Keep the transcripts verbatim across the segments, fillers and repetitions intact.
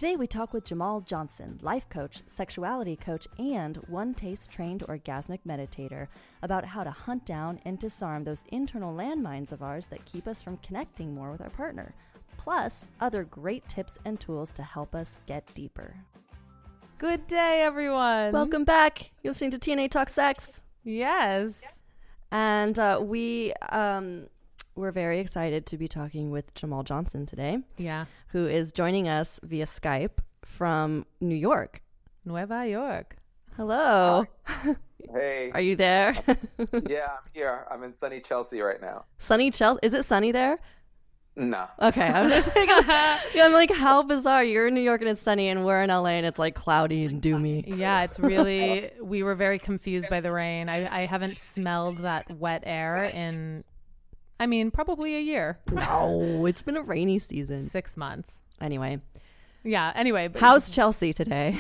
Today we talk with Jamal Johnson, life coach, sexuality coach, and One Taste trained orgasmic meditator about how to hunt down and disarm those internal landmines of ours that keep us from connecting more with our partner, plus other great tips and tools to help us get deeper. Good day, everyone. Welcome back. You're listening to T N A Talk Sex. Yes. And uh, we... Um, We're very excited to be talking with Jamal Johnson today. Yeah. Who is joining us via Skype from New York. Nueva York. Hello. Hey. Are you there? Yeah, I'm here. I'm in sunny Chelsea right now. Sunny Chelsea? Is it sunny there? No. Okay. I'm just like, yeah, I'm like, how bizarre. You're in New York and it's sunny, and we're in L A and it's like cloudy and doomy. Yeah, it's really, we were very confused by the rain. I, I haven't smelled that wet air in... I mean, probably a year. No, it's been a rainy season. Six months. Anyway. Yeah, anyway. But how's Chelsea today?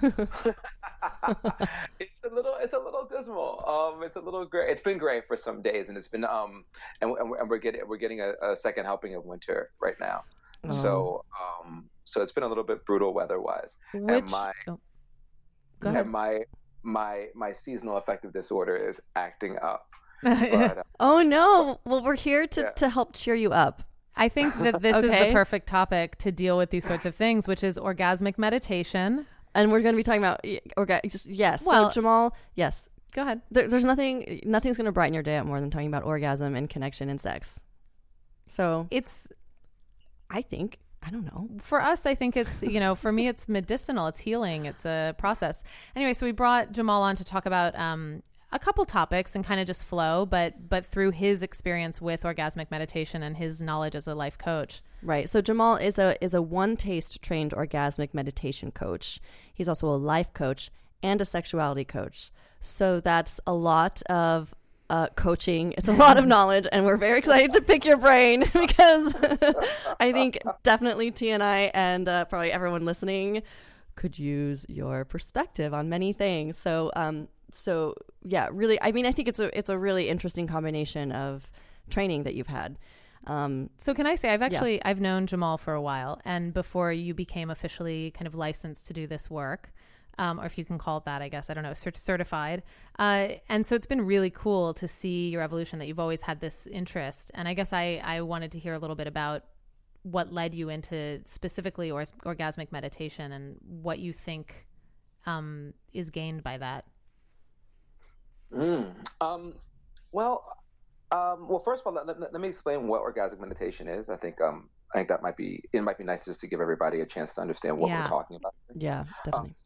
It's a little, it's a little dismal. Um, it's a little gray. It's been gray for some days, and it's been um, and, and we're getting we're getting a, a second helping of winter right now. Oh. So um, so it's been a little bit brutal weather-wise. Which, and my, oh, go ahead. And my my my seasonal affective disorder is acting up. But, uh, oh no! Well, we're here to, yeah. to help cheer you up. I think that this okay. is the perfect topic to deal with these sorts of things, which is orgasmic meditation. And we're going to be talking about orga- just, yes. Well, so Jamal, yes. Go ahead. There, there's nothing. Nothing's going to brighten your day up more than talking about orgasm and connection and sex. So it's. I think. I don't know. For us, I think it's, you know, for me, it's medicinal. It's healing. It's a process. Anyway, so we brought Jamal on to talk about um, a couple topics and kind of just flow, but but through his experience with orgasmic meditation and his knowledge as a life coach. Right. So Jamal is a is a One Taste trained orgasmic meditation coach. He's also a life coach and a sexuality coach. So that's a lot of uh, coaching. It's a lot of knowledge, and we're very excited to pick your brain because I think definitely T and I and uh, probably everyone listening could use your perspective on many things. So um so yeah, really, I mean, I think it's a it's a really interesting combination of training that you've had. Um, so can I say, I've actually, yeah. I've known Jamal for a while, and before you became officially kind of licensed to do this work, um, or if you can call it that, I guess, I don't know, cert- certified. Uh, and so it's been really cool to see your evolution, that you've always had this interest. And I guess I, I wanted to hear a little bit about what led you into specifically or, orgasmic meditation and what you think um, is gained by that. Mm, um, well, um, well, first of all, let, let, let me explain what orgasmic meditation is. I think, um, I think that might be, it might be nice just to give everybody a chance to understand what yeah. we're talking about. Yeah, definitely.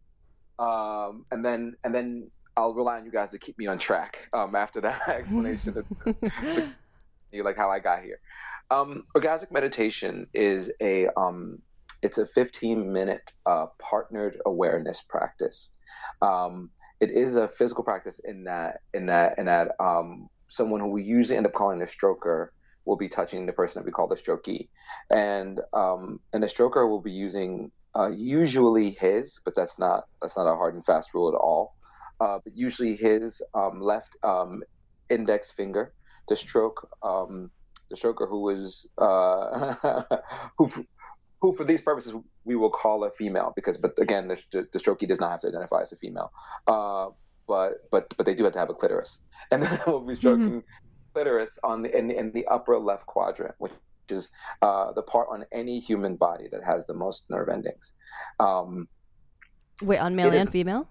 Um, um, and then, and then I'll rely on you guys to keep me on track, um, after that explanation to, to, to, like how I got here. Um, orgasmic meditation is a, um, it's a fifteen minute, uh, partnered awareness practice. Um, It is a physical practice in that, in that, in that, um, someone who we usually end up calling a stroker will be touching the person that we call the strokee, and um, and the stroker will be using uh, usually his, but that's not that's not a hard and fast rule at all. Uh, but usually his um, left um, index finger to stroke um, the stroker who is uh, who. who for these purposes we will call a female, because, but again, the, the strokee does not have to identify as a female, uh, but but but they do have to have a clitoris, and then we'll be stroking mm-hmm. clitoris on the in, in the upper left quadrant, which is uh, the part on any human body that has the most nerve endings. Um, Wait, on male and is, female?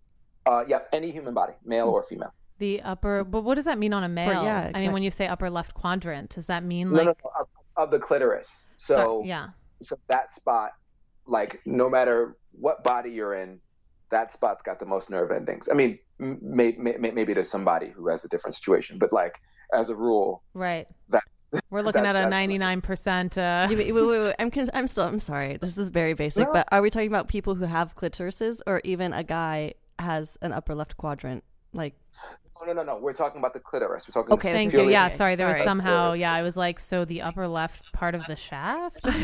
Uh, yeah, any human body, male mm-hmm. or female. The upper, but what does that mean on a male? For, yeah, exactly. I mean, when you say upper left quadrant, does that mean no, like no, no, of, of the clitoris? So, so yeah. So that spot, like, no matter what body you're in, that spot's got the most nerve endings. I mean, may, may, maybe there's somebody who has a different situation, but like, as a rule, right? That we're looking at a ninety-nine percent. Uh... Wait, wait, wait, wait. I'm, con- I'm still, I'm sorry. This is very basic, no. But are we talking about people who have clitorises, or even a guy has an upper left quadrant? Like, oh, no, no, no. We're talking about the clitoris. We're talking. Okay, thank you. Yeah, sorry. There sorry. was somehow, yeah, I was like, so the upper left part of the shaft, uh,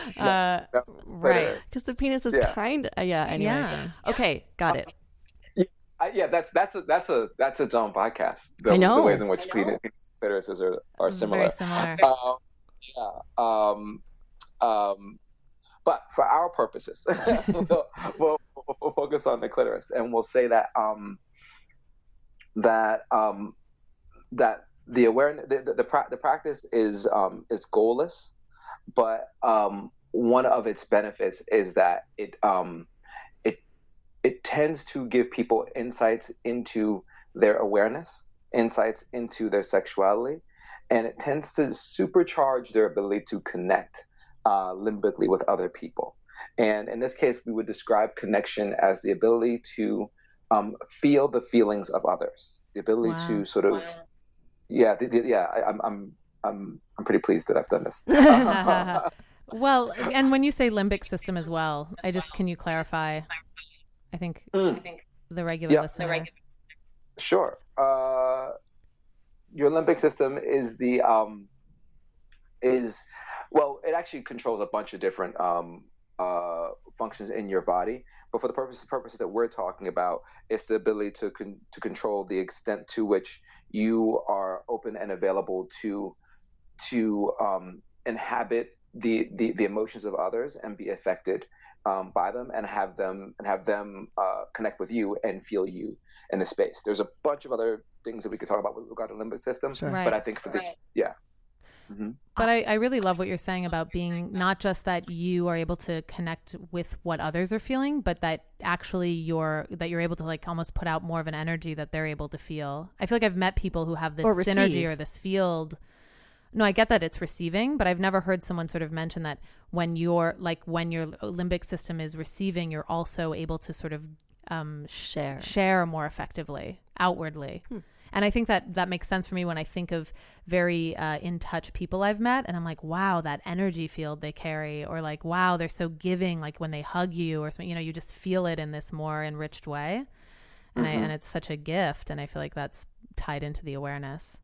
no, no, right? Because the penis is yeah. kind of, uh, yeah. Anyway, yeah. Okay, got it. Yeah, I, yeah, that's that's a that's a that's its own podcast. The, I know the ways in which penis clitorises are are similar. Very similar. Um, yeah. Um, um, but for our purposes, we'll, we'll, we'll focus on the clitoris, and we'll say that um, that um, that the awareness, the the, the, pra- the practice is um, is goalless, but um, one of its benefits is that it um, it it tends to give people insights into their awareness, insights into their sexuality, and it tends to supercharge their ability to connect uh, limbically with other people. And in this case, we would describe connection as the ability to um, feel the feelings of others, the ability Wow. to sort of, wow. yeah, the, the, yeah. I, I'm, I'm, I'm, I'm pretty pleased that I've done this. Well, and when you say limbic system as well, I just can you clarify? I think mm. the regular yeah. listener. The regu- sure. Uh, your limbic system is the um, is well, it actually controls a bunch of different um, uh, functions in your body. But for the purpose purposes that we're talking about, it's the ability to con- to control the extent to which you are open and available to to um, inhabit the, the the emotions of others and be affected um, by them, and have them and have them uh, connect with you and feel you in the space. There's a bunch of other things that we could talk about with regard to the limbic system, Sure. Right. but I think for this, Right. yeah. Mm-hmm. But I, I really love what you're saying about being not just that you are able to connect with what others are feeling, but that actually you're that you're able to like almost put out more of an energy that they're able to feel. I feel like I've met people who have this Or synergy receive. or this field. No, I get that it's receiving, but I've never heard someone sort of mention that when you're like when your limbic system is receiving, you're also able to sort of um, Share. share more effectively outwardly. Hmm. And I think that that makes sense for me when I think of very uh, in touch people I've met, and I'm like, wow, that energy field they carry, or like, wow, they're so giving, like when they hug you or something, you know, you just feel it in this more enriched way. And mm-hmm. I, and it's such a gift. And I feel like that's tied into the awareness.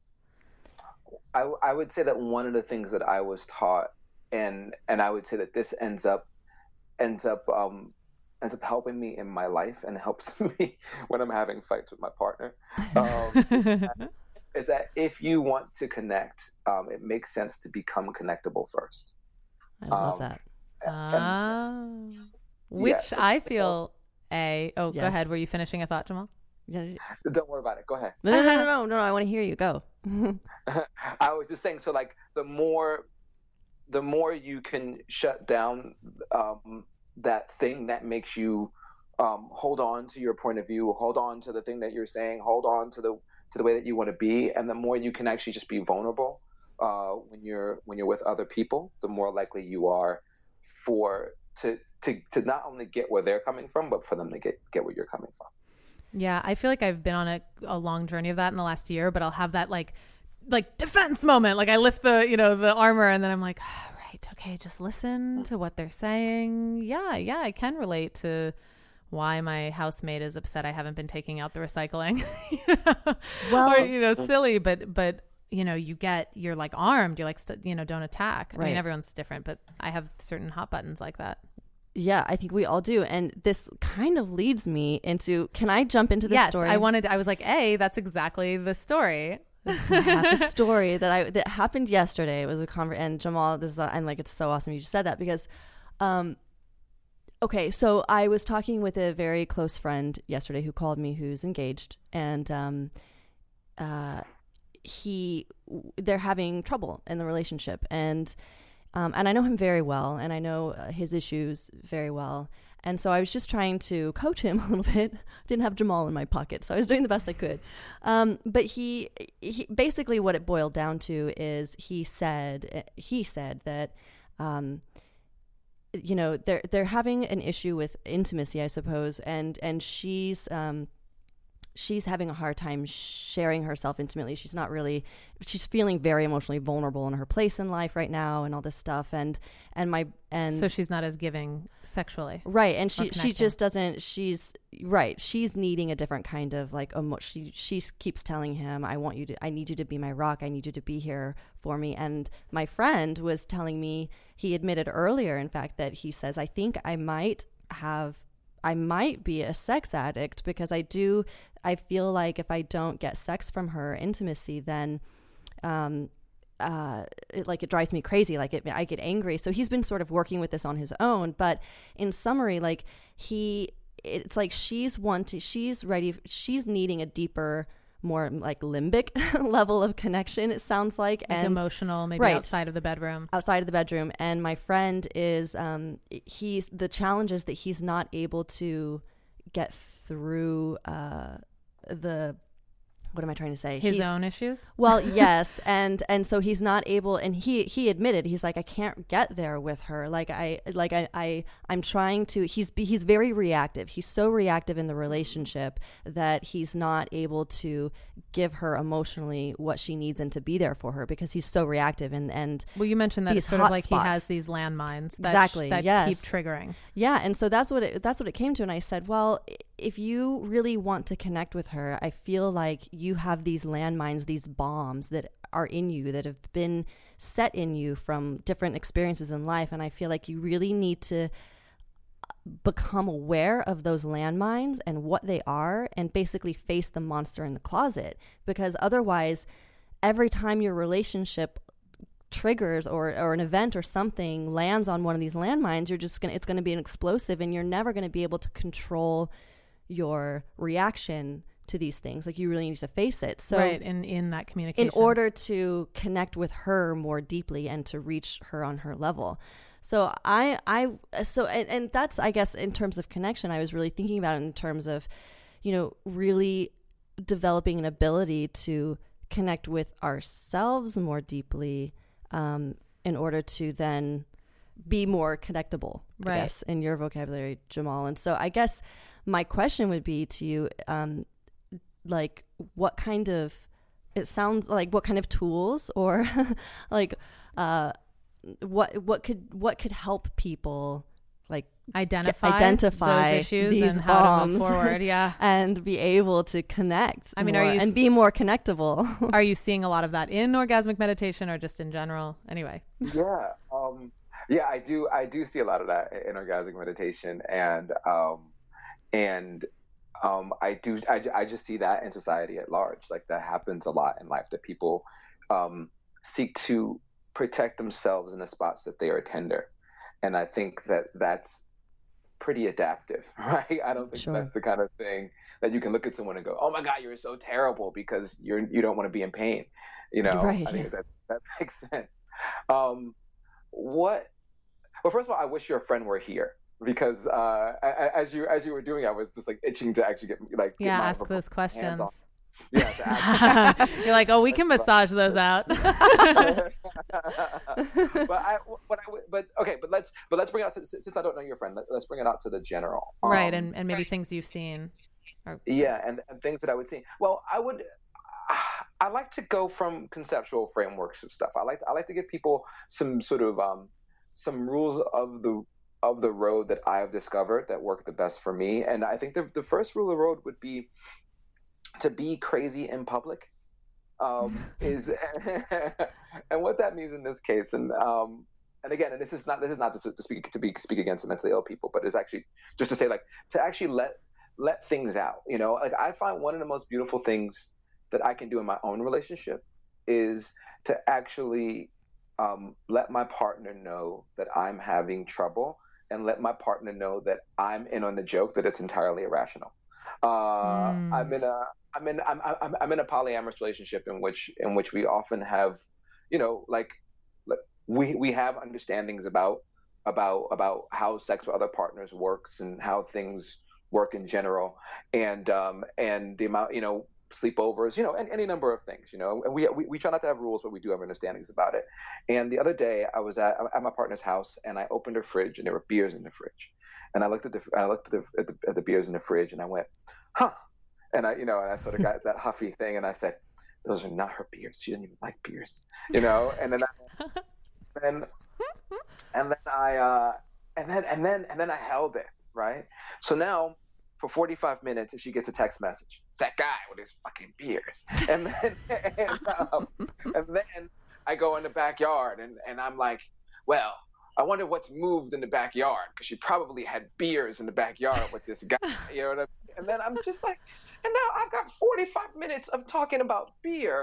I, I would say that one of the things that I was taught, and and I would say that this ends up ends up um, ends up helping me in my life and helps me when I'm having fights with my partner, um, is that if you want to connect, um, it makes sense to become connectable first. I love um, that. Ah, which yeah, so, I feel a. Oh, Yes. go ahead. Were you finishing a thought, Jamal? Yeah. Don't worry about it. Go ahead. No, no, no, no, no, no, I want to hear you. Go. I was just saying, so like the more, the more you can shut down um, that thing that makes you um, hold on to your point of view, hold on to the thing that you're saying, hold on to the to the way that you want to be, and the more you can actually just be vulnerable uh, when you're when you're with other people, the more likely you are for to to to not only get where they're coming from, but for them to get get where you're coming from. Yeah, I feel like I've been on a, a long journey of that in the last year, but I'll have that like like defense moment. Like I lift the, you know, the armor and then I'm like, oh, right, okay, just listen to what they're saying. Yeah, yeah, I can relate to why my housemate is upset I haven't been taking out the recycling. Well, or, you know, silly, but but you know, you get you're like armed, you're like st- you know, don't attack. I Right. mean, everyone's different, but I have certain hot buttons like that. yeah, I think we all do. And this kind of leads me into, can I jump into this yes, story? I wanted, I was like, A, that's exactly the story. So I have a story that I that happened yesterday. It was a conver- and Jamal, this is I'm like, it's so awesome you just said that because, um, okay, so I was talking with a very close friend yesterday who called me, who's engaged, and um, uh, he they're having trouble in the relationship, and um, and I know him very well, and I know uh, his issues very well. And so I was just trying to coach him a little bit. Didn't have Jamal in my pocket, so I was doing the best I could. Um, but he, he, basically what it boiled down to is he said, he said that, um, you know, they're they're having an issue with intimacy, I suppose, and and she's um, she's having a hard time sharing herself intimately. She's not really, she's feeling very emotionally vulnerable in her place in life right now and all this stuff. And, and my, and so she's not as giving sexually. Right. And she, she connecting. just doesn't, she's right. She's needing a different kind of like, emo- she, she keeps telling him, I want you to, I need you to be my rock. I need you to be here for me. And my friend was telling me, he admitted earlier, in fact, that he says, I think I might have, I might be a sex addict because I do, I feel like if I don't get sex from her, intimacy, then um, uh, it, like it drives me crazy. Like it, I get angry. So he's been sort of working with this on his own. But in summary, like he, it's like she's wanting, she's ready, she's needing a deeper, more like limbic level of connection, it sounds like, like and emotional, maybe right, outside of the bedroom. Outside of the bedroom. And my friend is, um, he's the challenge is that he's not able to get through uh, the. What am I trying to say? His he's, own issues? Well, yes. And, and so he's not able, and he, he admitted, he's like, I can't get there with her. Like I, like I, I, I'm trying to, he's, he's very reactive. He's so reactive in the relationship that he's not able to give her emotionally what she needs and to be there for her because he's so reactive. And, and well, you mentioned that it's sort of like spots. He has these landmines that, exactly, sh- that yes. keep triggering. Yeah. And so that's what it, that's what it came to. And I said, well, if you really want to connect with her, I feel like you have these landmines, these bombs that are in you that have been set in you from different experiences in life. And I feel like you really need to become aware of those landmines and what they are and basically face the monster in the closet, because otherwise every time your relationship triggers or, or an event or something lands on one of these landmines, you're just gonna, it's going to be an explosive and you're never going to be able to control your reaction to these things. Like you really need to face it. So right, in, in that communication. In order to connect with her more deeply and to reach her on her level. So I, I, so, and, and that's, I guess, in terms of connection, I was really thinking about it in terms of, you know, really developing an ability to connect with ourselves more deeply um, in order to then be more connectable, right. I guess, in your vocabulary, Jamal. And so I guess my question would be to you, um, like, what kind of, it sounds like what kind of tools or like, uh, what, what could, what could help people like identify, identify those issues these and how bombs to move forward. Yeah. And be able to connect I mean, more are you, and be more connectable. Are you seeing a lot of that in orgasmic meditation or just in general? Anyway. Yeah. Um, yeah, I do. I do see a lot of that in orgasmic meditation, and, um, and, um, I do, I, I just see that in society at large. Like that happens a lot in life, that people, um, seek to protect themselves in the spots that they are tender. And I think that that's pretty adaptive, right? I don't think Sure. that's the kind of thing that you can look at someone and go, oh my God, you're so terrible because you're, you don't want to be in pain. You know, Right, I think yeah. that, that makes sense. Um, what, well, first of all, I wish your friend were here because, uh, as you, as you were doing, I was just like itching to actually get like, get Yeah. my Ask those questions. Yeah, to ask. You're like, oh, we can massage those out. but I, but I, but okay, but let's, but let's bring it out to, since I don't know your friend, let, let's bring it out to the general, right? Um, And and maybe things you've seen. Or... Yeah, and, and things that I would see. Well, I would, I like to go from conceptual frameworks of stuff. I like, to, I like to give people some sort of, um, some rules of the of the road that I have discovered that work the best for me. And I think the the first rule of the road would be to be crazy in public. Um, is and what that means in this case, and um, and again, and this is not this is not to, to speak to be speak against mentally ill people, but it's actually just to say like to actually let let things out. You know, like I find one of the most beautiful things that I can do in my own relationship is to actually um, let my partner know that I'm having trouble, and let my partner know that I'm in on the joke, that it's entirely irrational. Uh, mm. I'm in a I'm in I'm, I'm I'm in a polyamorous relationship in which in which we often have, you know, like, like we we have understandings about about about how sex with other partners works and how things work in general, and um and the amount, you know, sleepovers, you know, and any number of things, you know, and we, we we try not to have rules, but we do have understandings about it. And the other day I was at at my partner's house and I opened her fridge and there were beers in the fridge, and I looked at the I looked at the at the, at the beers in the fridge and I went, huh. And I, you know, and I sort of got that huffy thing, and I said, "Those are not her beers. She doesn't even like beers, you know." And then, I, then, and then I, uh, and then, and then, and then I held it, right. So now, for forty-five minutes, she gets a text message. That guy with his fucking beers, and then, and, um, and then I go in the backyard, and and I'm like, well, I wonder what's moved in the backyard, because she probably had beers in the backyard with this guy, you know what I mean? And then I'm just like. And now I've got forty-five minutes of talking about beer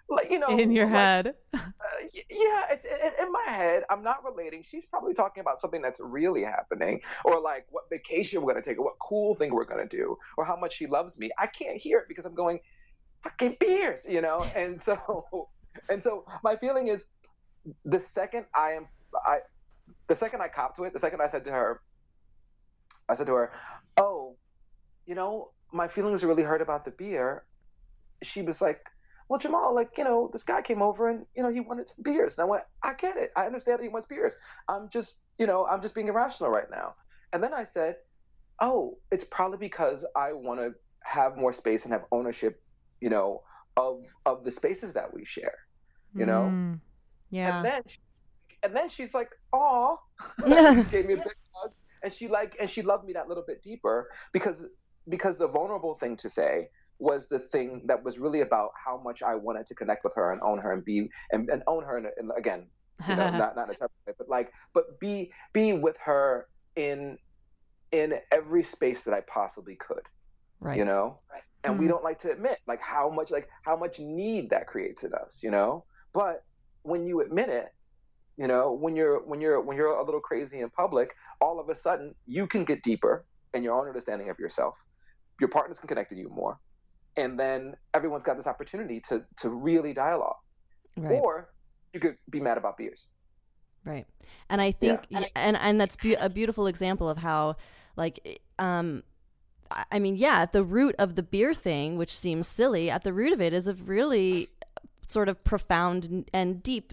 like, you know, in your like, head. uh, yeah, it's in, in my head. I'm not relating. She's probably talking about something that's really happening, or like what vacation we're gonna take, or what cool thing we're gonna do, or how much she loves me. I can't hear it because I'm going, fucking beers, you know. And so, and so, my feeling is, the second I am, I, the second I copped to it, the second I said to her, I said to her, oh, you know, my feelings are really hurt about the beer. She was like, well, Jamal, like, you know, this guy came over and, you know, he wanted some beers. And I went, I get it. I understand that he wants beers. I'm just, you know, I'm just being irrational right now. And then I said, oh, it's probably because I want to have more space and have ownership, you know, of of the spaces that we share, you know? Mm, yeah. And then, she, and then she's like, aw, she gave me a big hug. And she like, and she loved me that little bit deeper because, because the vulnerable thing to say was the thing that was really about how much I wanted to connect with her and own her and be and, and own her. And again, you know, not not in a terrible way, but like, but be be with her in in every space that I possibly could. Right. You know, and mm-hmm. we don't like to admit like how much like how much need that creates in us. You know, but when you admit it, you know, when you're when you're when you're a little crazy in public, all of a sudden you can get deeper in your own understanding of yourself. Your partners can connect to you more. And then everyone's got this opportunity to to really dialogue. Right. Or you could be mad about beers. Right. And I think, yeah. and, and that's be- a beautiful example of how, like, um, I mean, yeah, at the root of the beer thing, which seems silly, at the root of it is a really sort of profound and deep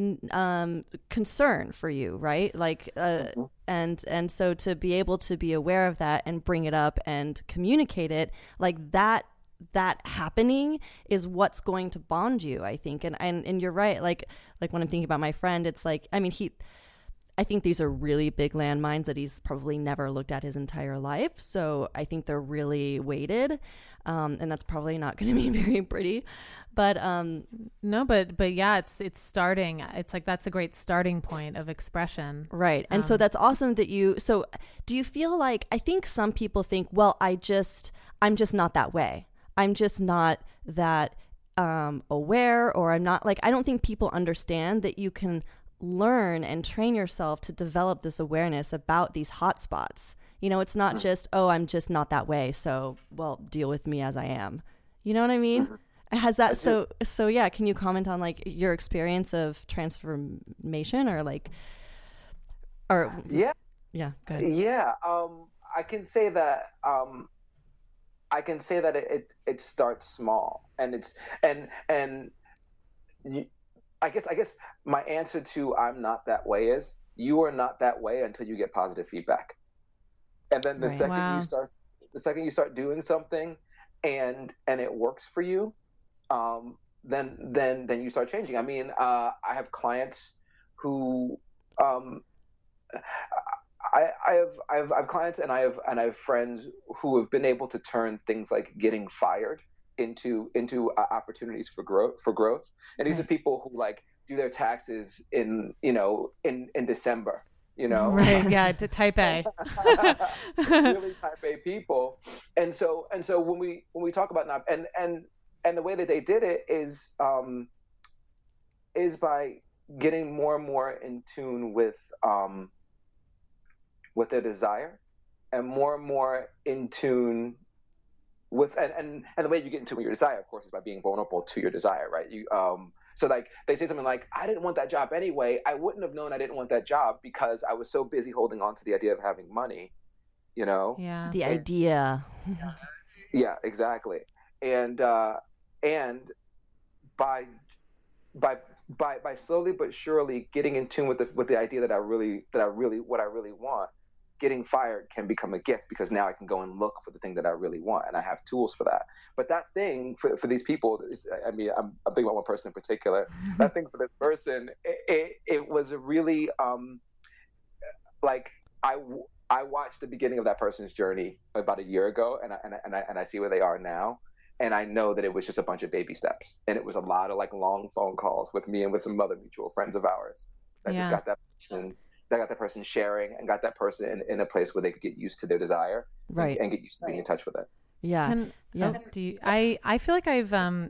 um, concern for you, right? Like, uh, mm-hmm. and and so to be able to be aware of that and bring it up and communicate it, like that, that happening is what's going to bond you, I think. And, and and you're right. Like like when I'm thinking about my friend, it's like, I mean, he, I think these are really big landmines that he's probably never looked at his entire life. So I think they're really weighted. Um, and that's probably not going to be very pretty, but um, no, but but yeah, it's it's starting. It's like that's a great starting point of expression, right? And um, so that's awesome that you. So do you feel like, I think some people think, well, I just I'm just not that way. I'm just not that um, aware, or I'm not like, I don't think people understand that you can learn and train yourself to develop this awareness about these hot spots. You know, it's not just, oh, I'm just not that way, so, well, deal with me as I am. You know what I mean? Has that, so, so yeah, can you comment on like your experience of transformation or like, or, yeah. Yeah, go ahead. Yeah, um, I can say that, um, I can say that it, it, it starts small, and it's, and, and you, I guess, I guess my answer to I'm not that way is you are not that way until you get positive feedback. And then the right. second wow. you start, the second you start doing something, and and it works for you, um, then then then you start changing. I mean, uh, I have clients who, um, I, I have I have I have clients and I have and I have friends who have been able to turn things like getting fired into into uh, opportunities for growth for growth. And these right. are people who like do their taxes in you know in in December. You know, right? Yeah, to type A, really type A people, and so and so when we when we talk about not and and and the way that they did it is um, is by getting more and more in tune with um, with their desire, and more and more in tune with and, and and the way you get in tune with your desire, of course, is by being vulnerable to your desire, right? You um. So like they say something like, I didn't want that job anyway. I wouldn't have known I didn't want that job because I was so busy holding on to the idea of having money, you know? Yeah. The and, idea. Yeah, exactly. And uh, and by by by by slowly but surely getting in tune with the with the idea that I really that I really what I really want, getting fired can become a gift because now I can go and look for the thing that I really want, and I have tools for that. But that thing for, for these people, is, I mean, I'm, I'm thinking about one person in particular. That thing for this person, it, it, it was a really um, like I, I watched the beginning of that person's journey about a year ago, and I, and I, and I and I see where they are now, and I know that it was just a bunch of baby steps, and it was a lot of like long phone calls with me and with some other mutual friends of ours that yeah. just got that person. That got that person sharing and got that person in, in a place where they could get used to their desire, right, and, and get used to being in touch with it. Yeah, and, yeah. Oh, do you, I I feel like I've um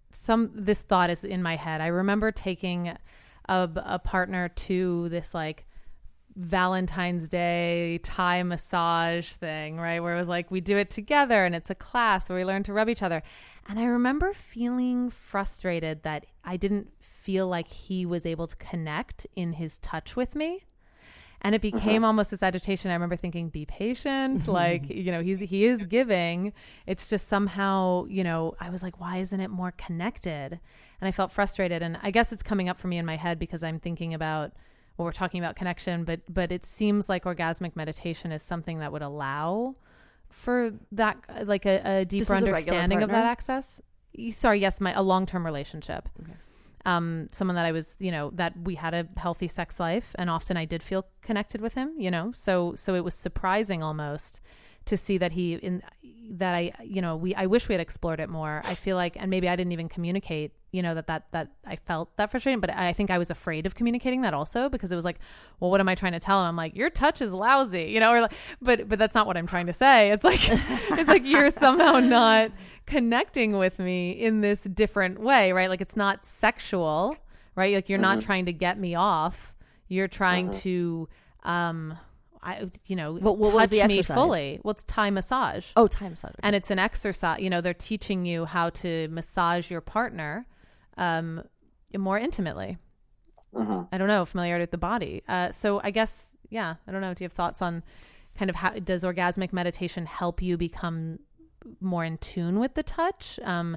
some this thought is in my head. I remember taking a, a partner to this like Valentine's Day Thai massage thing, right? Where it was like we do it together and it's a class where we learn to rub each other. And I remember feeling frustrated that I didn't feel like he was able to connect in his touch with me. And it became uh-huh. almost this agitation. I remember thinking, be patient. Like, you know, he's, he is giving. It's just somehow, you know, I was like, why isn't it more connected? And I felt frustrated. And I guess it's coming up for me in my head because I'm thinking about, well, we're talking about connection, but, but it seems like orgasmic meditation is something that would allow for that, like a, a deeper understanding of that access. Sorry. Yes. My, a long-term relationship. Okay. Um, someone that I was, you know, that we had a healthy sex life, and often I did feel connected with him, you know, so, so it was surprising almost to see that he, in that I, you know, we, I wish we had explored it more. I feel like, and maybe I didn't even communicate, you know, that, that, that I felt that frustrating, but I think I was afraid of communicating that also because it was like, well, what am I trying to tell him? I'm like, your touch is lousy, you know, or like, but, but that's not what I'm trying to say. It's like, it's like, you're somehow not connecting with me in this different way, right? Like it's not sexual, right? Like you're mm-hmm. not trying to get me off. You're trying mm-hmm. to, um, I, you know, what, what touch was the me exercise? fully. Well, it's Thai massage. Oh, Thai massage. Okay. And it's an exercise, you know, they're teaching you how to massage your partner um, more intimately. Mm-hmm. I don't know, familiarity with the body. Uh, so I guess, yeah, I don't know. Do you have thoughts on kind of how does orgasmic meditation help you become more in tune with the touch? Um,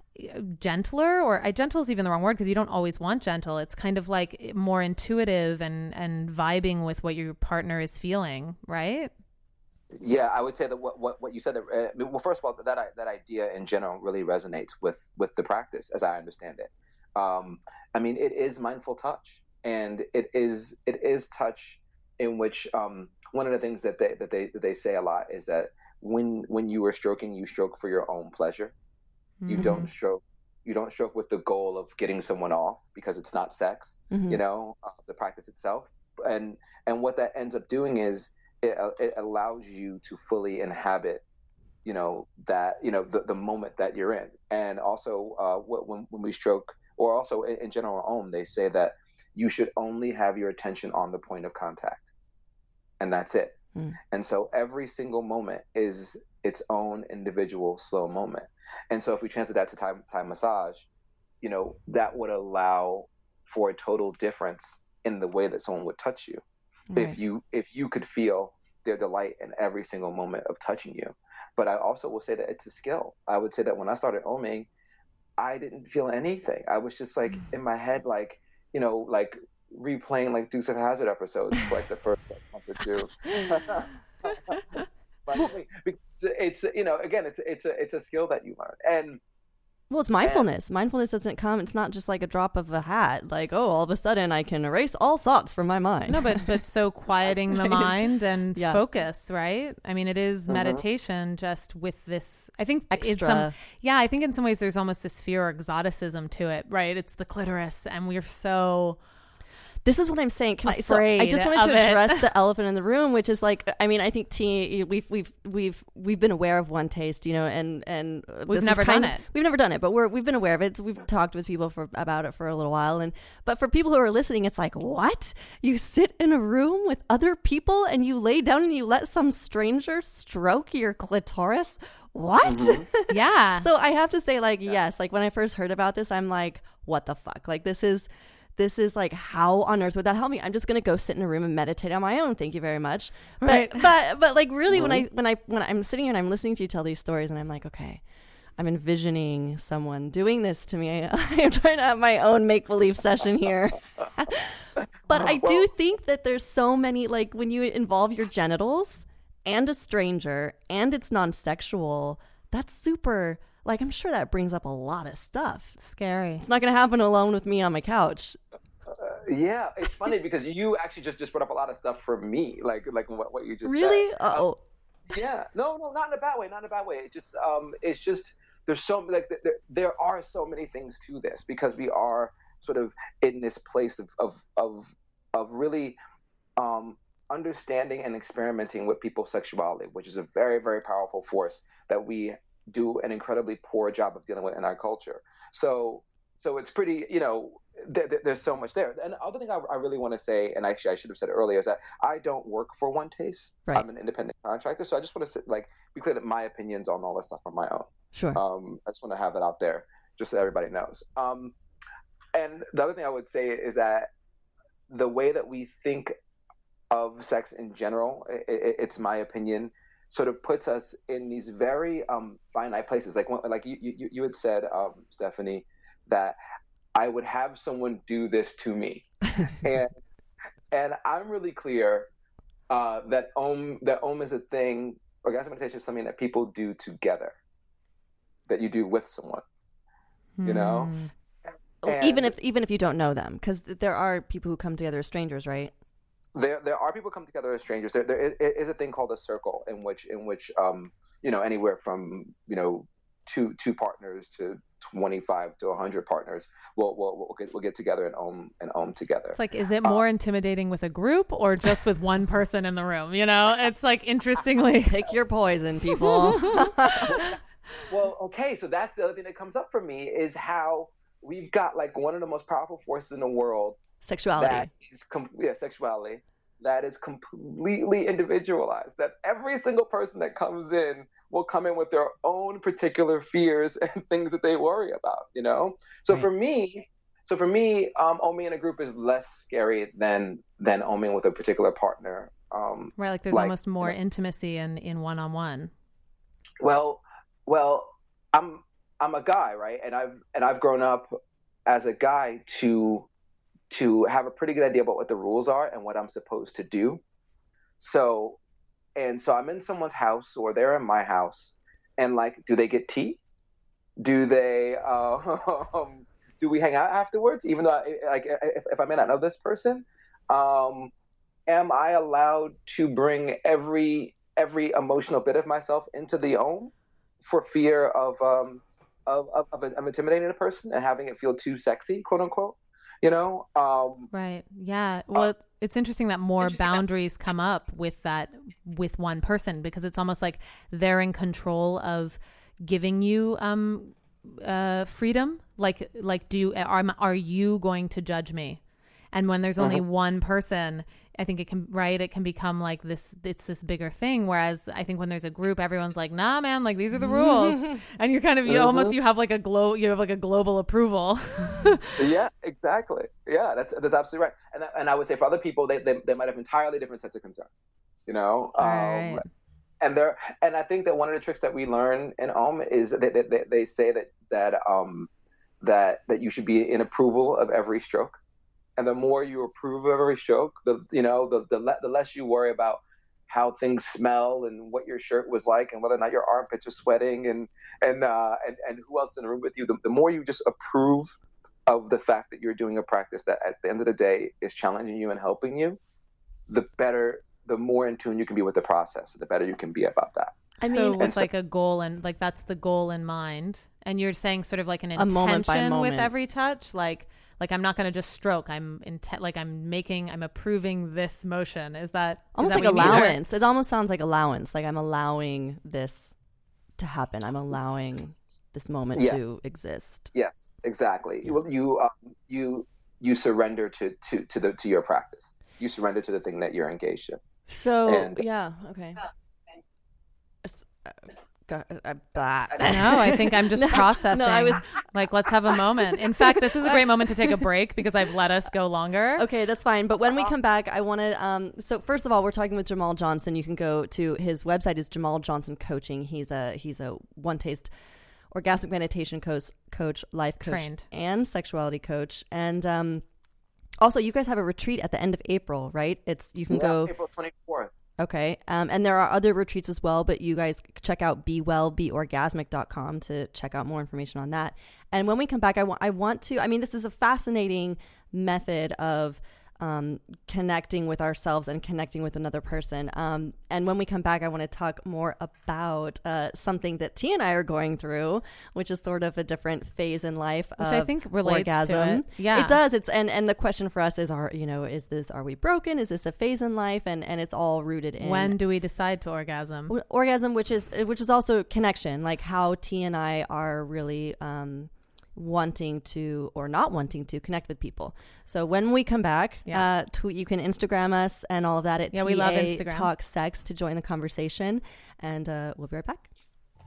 gentler or uh, gentle is even the wrong word because you don't always want gentle. It's kind of like more intuitive and, and vibing with what your partner is feeling, right? Yeah, I would say that what, what, what you said, that, uh, well, first of all, that that idea in general really resonates with, with the practice as I understand it. Um, I mean, it is mindful touch, and it is it is touch in which um, one of the things that they that they that they say a lot is that when when you are stroking, you stroke for your own pleasure. Mm-hmm. You don't stroke. You don't stroke with the goal of getting someone off because it's not sex. Mm-hmm. You know, uh, the practice itself, and and what that ends up doing is it, uh, it allows you to fully inhabit, you know, that you know the, the moment that you're in, and also uh, what, when when we stroke, or also in, in general Om, they say that you should only have your attention on the point of contact, and that's it. Mm. And so every single moment is its own individual slow moment. And so if we translate that to Thai, Thai massage, you know, that would allow for a total difference in the way that someone would touch you. Right. If you if you could feel their delight in every single moment of touching you. But I also will say that it's a skill. I would say that when I started oming, I didn't feel anything. I was just like mm. in my head, like, you know, like replaying like Dukes of Hazzard episodes for like the first like, month or two. But it's, you know, again, it's it's a it's a skill that you learn. And well, it's mindfulness. And mindfulness doesn't come. It's not just like a drop of a hat. Like, oh, all of a sudden I can erase all thoughts from my mind. No, but but so quieting the mind and yeah. focus, right? I mean, it is mm-hmm. meditation just with this. I think extra. Some, yeah, I think in some ways there's almost this fear or exoticism to it, right? It's the clitoris, and we're so. This is what I'm saying. Can I, so I just wanted to address it. The elephant in the room, which is like, I mean, I think T, we've we've we've we've been aware of One Taste, you know, and and we've never done of, it. We've never done it, but we're we've been aware of it. So we've talked with people for about it for a little while, and but for people who are listening, it's like, what? You sit in a room with other people and you lay down and you let some stranger stroke your clitoris? What? Mm-hmm. Yeah. So I have to say, like, yeah. yes, like when I first heard about this, I'm like, what the fuck? Like this is. This is like, how on earth would that help me? I'm just going to go sit in a room and meditate on my own. Thank you very much. Right. But, but, but like really when I, when I, when I'm sitting here and I'm listening to you tell these stories and I'm like, okay, I'm envisioning someone doing this to me. I'm trying to have my own make-believe session here. But I do think that there's so many, like when you involve your genitals and a stranger and it's non-sexual, that's super, like, I'm sure that brings up a lot of stuff. Scary. It's not going to happen alone with me on my couch. Uh, yeah, it's funny because you actually just, just brought up a lot of stuff for me, like like what, what you just really? said. Really? Oh. Um, yeah. No, no, not in a bad way. Not in a bad way. It just, um, it's just there's so like there, there are so many things to this because we are sort of in this place of of of of really um, understanding and experimenting with people's sexuality, which is a very very powerful force that we do an incredibly poor job of dealing with in our culture. So, so it's pretty, you know, th- th- there's so much there. And the other thing I, I really want to say, and actually I should have said it earlier, is that I don't work for One Taste. Right. I'm an independent contractor. So I just want to like be clear that my opinions on all this stuff are my own. Sure. Um, I just want to have that out there just so everybody knows. Um, and the other thing I would say is that the way that we think of sex in general, it, it, it's my opinion, sort of puts us in these very um, finite places. Like, like you, you, you had said, um, Stephanie, that I would have someone do this to me, and and I'm really clear uh, that om that om is a thing. Orgasmic meditation is something that people do together, that you do with someone. You know, and even if even if you don't know them, because there are people who come together as strangers, right? There, there are people come together as strangers. There, there is a thing called a circle in which, in which, um, you know, anywhere from, you know, two two partners to twenty-five to a hundred partners will will will get, will get together and om and om together. It's like, is it more um, intimidating with a group or just with one person in the room? You know, it's like, interestingly, pick your poison, people. Well, okay, so that's the other thing that comes up for me is how we've got like one of the most powerful forces in the world. Sexuality. That is com- yeah, sexuality. That is completely individualized. That every single person that comes in will come in with their own particular fears and things that they worry about, you know? So right. for me, so for me, um, oming in a group is less scary than than oming with a particular partner. Um, right, like there's like, almost more you know, intimacy in, in one-on-one. Well, well, I'm I'm a guy, right? And I've and I've grown up as a guy to to have a pretty good idea about what the rules are and what I'm supposed to do. So, and so I'm in someone's house or they're in my house, and like, do they get tea? Do they, uh, do we hang out afterwards? Even though, I, like, if, if I may not know this person, um, am I allowed to bring every every emotional bit of myself into the om for fear of um of of, of, of intimidating a person and having it feel too sexy, quote unquote? You know, um, right? Yeah. Well, uh, it's interesting that more interesting boundaries that- come up with that with one person, because it's almost like they're in control of giving you um, uh, freedom. Like, like, do you, are are you going to judge me? And when there's only uh-huh. one person, I think it can, right, it can become like this, it's this bigger thing. Whereas I think when there's a group, everyone's like, nah, man, like these are the rules. And you're kind of, you uh-huh. almost, you have like a glo- you have like a global approval. Yeah, exactly. Yeah, that's, that's absolutely right. And, and I would say for other people, they, they, they might have entirely different sets of concerns, you know? Um, right. And there, and I think that one of the tricks that we learn in Om is that they, they, they say that, that, um, that, that you should be in approval of every stroke. And the more you approve of every stroke, the you know the the, le- the less you worry about how things smell and what your shirt was like and whether or not your armpits are sweating and and uh, and, and who else is in the room with you. The, the more you just approve of the fact that you're doing a practice that at the end of the day is challenging you and helping you, the better, the more in tune you can be with the process, the better you can be about that. I mean, so with so, like a goal and like that's the goal in mind, and you're saying sort of like an intention moment by moment. with every touch, like. Like, I'm not going to just stroke. I'm intent. Like, I'm making, I'm approving this motion. Is that almost is that like allowance? It almost sounds like allowance. Like I'm allowing this to happen. I'm allowing this moment yes. to exist. Yes, exactly. Yeah. You you um, you you surrender to to to the to your practice. You surrender to the thing that you're engaged in. So and, yeah, okay. Uh, Go, uh, blah. No, I think I'm just no, processing. No, I was like, let's have a moment. In fact, this is a great moment to take a break because I've let us go longer. Okay, that's fine. But when we come back, I want to. Um, so first of all, we're talking with Jamal Johnson. You can go to his website is Jamal Johnson Coaching. He's a he's a One Taste orgasmic meditation coach, coach, life coach, trained, and sexuality coach. And um, also, you guys have a retreat at the end of April, right? It's you can yeah, go April twenty-fourth. Okay. Um, and there are other retreats as well, but you guys check out be well be orgasmic dot com to check out more information on that. And when we come back, I, wa- I want to, I mean, this is a fascinating method of um, connecting with ourselves and connecting with another person. Um, and when we come back, I want to talk more about uh, something that T and I are going through, which is sort of a different phase in life. Which of I think relates orgasm. to it. Yeah, it does. It's and and the question for us is, are you know, is this are we broken? Is this a phase in life? And and it's all rooted in when do we decide to orgasm? Orgasm, which is which is also connection, like how T and I are really. Um, wanting to or not wanting to connect with people. So when we come back, yeah. uh, tweet, you can Instagram us and all of that at yeah, T A we love Instagram. Talk Sex to join the conversation. And uh, we'll be right back.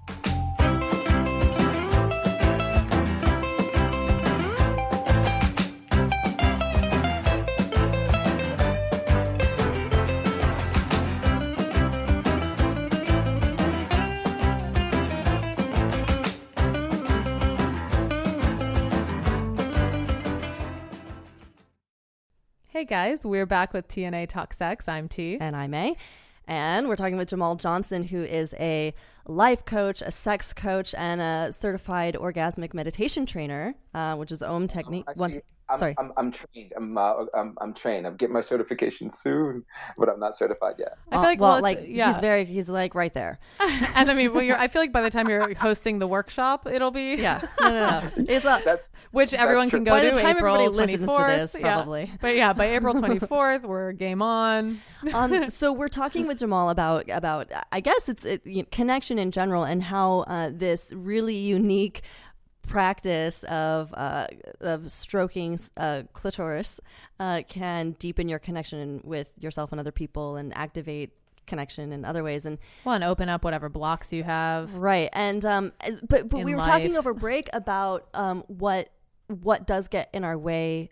Hey guys, we're back with T N A Talk Sex. I'm T. And I'm A. And we're talking with Jamal Johnson, who is a life coach, a sex coach, and a certified orgasmic meditation trainer, uh, which is O M technique. Um, actually, One, I'm, sorry. I'm, I'm trained. I'm, uh, I'm I'm trained. I'm getting my certification soon, but I'm not certified yet. I feel like well, well, like yeah. he's very he's like right there. And I mean, well, you're, I feel like by the time you're hosting the workshop, it'll be yeah. No, no, no. It's a, that's which that's everyone true. can go by to. the time April everybody listens to twenty-fourth, this, yeah. probably. But yeah, by April twenty-fourth, we're game on. um, so we're talking with Jamal about about I guess it's it, you know, connection in general and how uh, this really unique practice of uh, of stroking uh, clitoris uh, can deepen your connection with yourself and other people and activate connection in other ways. And well, and open up whatever blocks you have. right. And um, but but in we were life. talking over break about um what what does get in our way.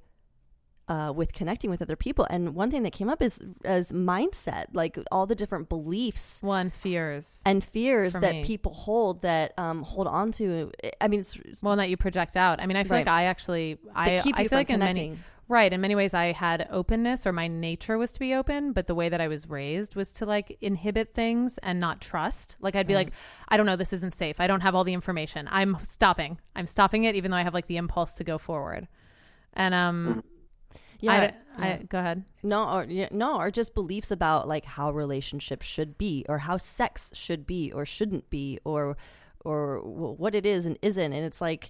Uh, with connecting with other people. And one thing that came up is as mindset, like all the different beliefs One, fears. and fears For that me. people hold that um, hold on to. I mean, it's Well, and that you project out. I mean, I feel Right. like I actually, I, they keep I you feel from like in connecting. many, right. In many ways I had openness, or my nature was to be open, but the way that I was raised was to like inhibit things and not trust. Like I'd be Right. like, I don't know, this isn't safe. I don't have all the information. I'm stopping. I'm stopping it, even though I have like the impulse to go forward. And, um, yeah, I, I, yeah. go ahead. no, or yeah, no, or just beliefs about like how relationships should be, or how sex should be, or shouldn't be, or or w- what it is and isn't. And it's like,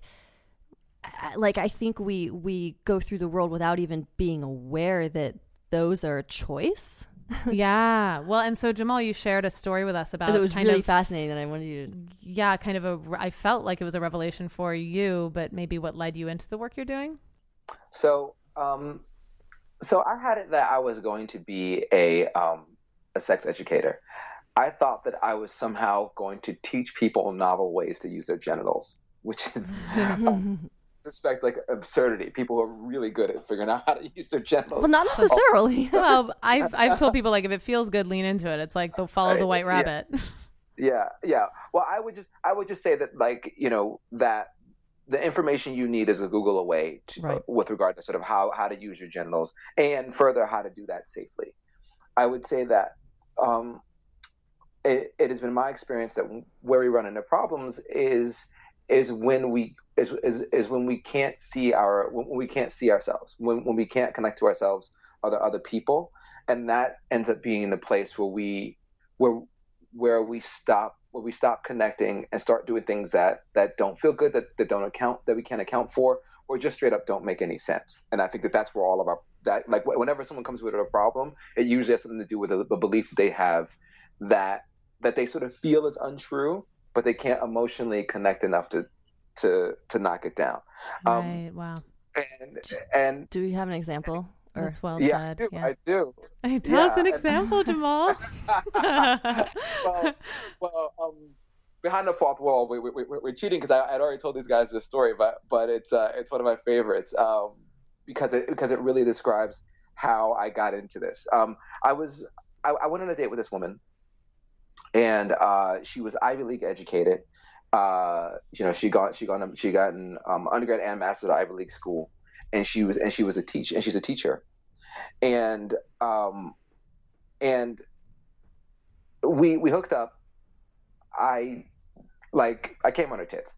I- like I think we we go through the world without even being aware that those are a choice. Yeah. Well, and so Jamal, you shared a story with us about It was kind really of, fascinating that I wanted you to. yeah, kind of a, I felt like it was a revelation for you, but maybe what led you into the work you're doing? So, um, so I had it that I was going to be a um, a sex educator. I thought that I was somehow going to teach people novel ways to use their genitals, which is, um, respect like absurdity. People are really good at figuring out how to use their genitals. Well, not necessarily. Well, I've I've told people like if it feels good, lean into it. It's like they'll follow the white Yeah. rabbit. Yeah, yeah. Well, I would just, I would just say that, like, you know, that the information you need is a Google away to, Right. uh, with regard to sort of how how to use your genitals, and further how to do that safely. I would say that um, it, it has been my experience that where we run into problems is is when we is is, is when we can't see our when we can't see ourselves, when when we can't connect to ourselves or the other people, and that ends up being the place where we where where we stop where we stop connecting and start doing things that that don't feel good, that, that don't account that we can't account for, or just straight up don't make any sense. And I think that that's where all of our that like whenever someone comes with a problem, it usually has something to do with a, a belief that they have that that they sort of feel is untrue, but they can't emotionally connect enough to to to knock it down. Right. Wow. And and Do you have an example? Or That's well yeah, I said. do. Yeah. I do. Hey, tell us Yeah, an and- example, Jamal. well, well, um, behind the fourth wall, we, we, we, we're cheating because I had already told these guys this story, but but it's uh, it's one of my favorites um, because it because it really describes how I got into this. Um, I was I, I went on a date with this woman, and uh, she was Ivy League educated. Uh, you know, she got she got she got an um, undergrad and master's at Ivy League school, and she was and she was a teacher and she's a teacher, and um, and we we hooked up. I like I came on her tits.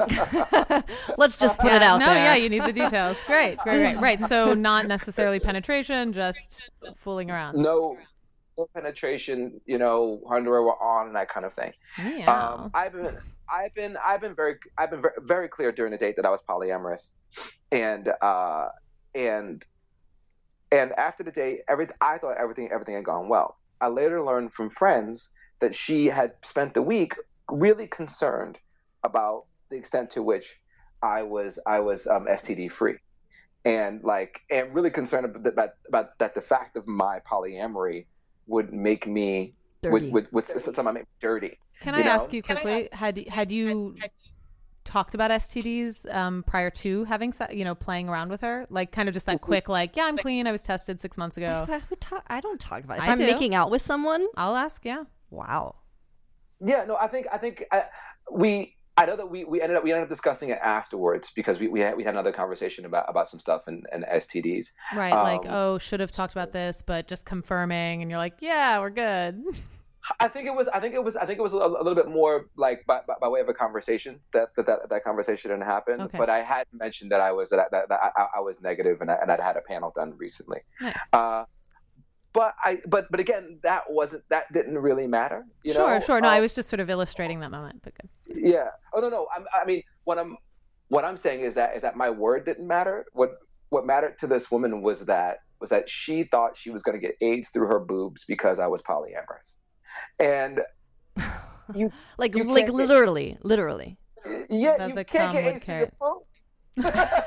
Let's just put yeah, it out no, there. yeah, you need the details. Great, great, great, right. So not necessarily penetration, just fooling around. No, no penetration, you know, underwear on and that kind of thing. Yeah. Um, I've been, I've been, I've been very, I've been very, very clear during the date that I was polyamorous, and uh, and and after the date, every I thought everything, everything had gone well. I later learned from friends that she had spent the week really concerned about the extent to which I was I was um, S T D free, and like and really concerned about about that the fact of my polyamory would make me would would, would somehow make me dirty. Can I know? ask you quickly? I, had had you talked about S T Ds um, prior to having you know playing around with her, like kind of just that quick like yeah I'm clean, I was tested six months ago. Who talk, I don't talk about it. If I I'm do. making out with someone, I'll ask. Yeah. Wow. Yeah, no, I think I think uh, we I know that we, we ended up we ended up discussing it afterwards because we we had, we had another conversation about, about some stuff and, and S T Ds. Right, um, like oh, should have talked about this, but just confirming, and you're like, yeah, we're good. I think it was I think it was I think it was a, a little bit more like by, by, by way of a conversation that that, that, that conversation didn't happen. Okay. But I had mentioned that I was that, that, that I, I was negative and I, and I'd had a panel done recently. Nice. Uh, But I, but but again, that wasn't that didn't really matter. You sure, know? sure. No, um, I was just sort of illustrating that moment. But good. Yeah. Oh no, no. I'm, I mean, what I'm what I'm saying is that is that my word didn't matter. What what mattered to this woman was that was that she thought she was going to get AIDS through her boobs because I was polyamorous, and you like you like get, literally, literally. Yeah, that you can't get AIDS through your boobs. I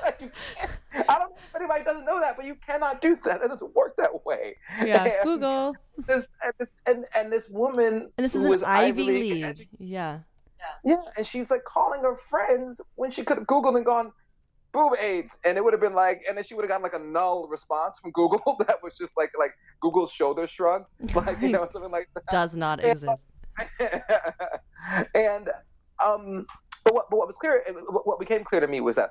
don't know if anybody doesn't know that, but you cannot do that. It doesn't work that way. Yeah, and Google. This and this and, and this woman and this is who an was Ivy League. League. Yeah. Yeah, and she's like calling her friends when she could have Googled and gone boob AIDS, and it would have been like, and then she would have gotten like a null response from Google that was just like like Google's shoulder shrug, like you know something like that. Does not exist. and um, but what but what was clear, what became clear to me was that.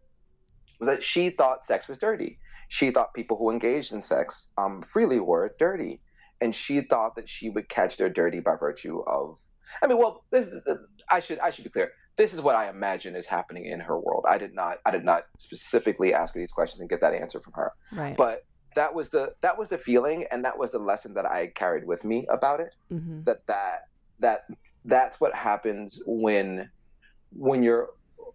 was that she thought sex was dirty. She thought people who engaged in sex um, freely were dirty. And she thought that she would catch their dirty by virtue of, I mean, well, this is, I should I should be clear. This is what I imagine is happening in her world. I did not I did not specifically ask her these questions and get that answer from her. Right. But that was the that was the feeling, and that was the lesson that I carried with me about it. Mm-hmm. That that that that's what happens when when you're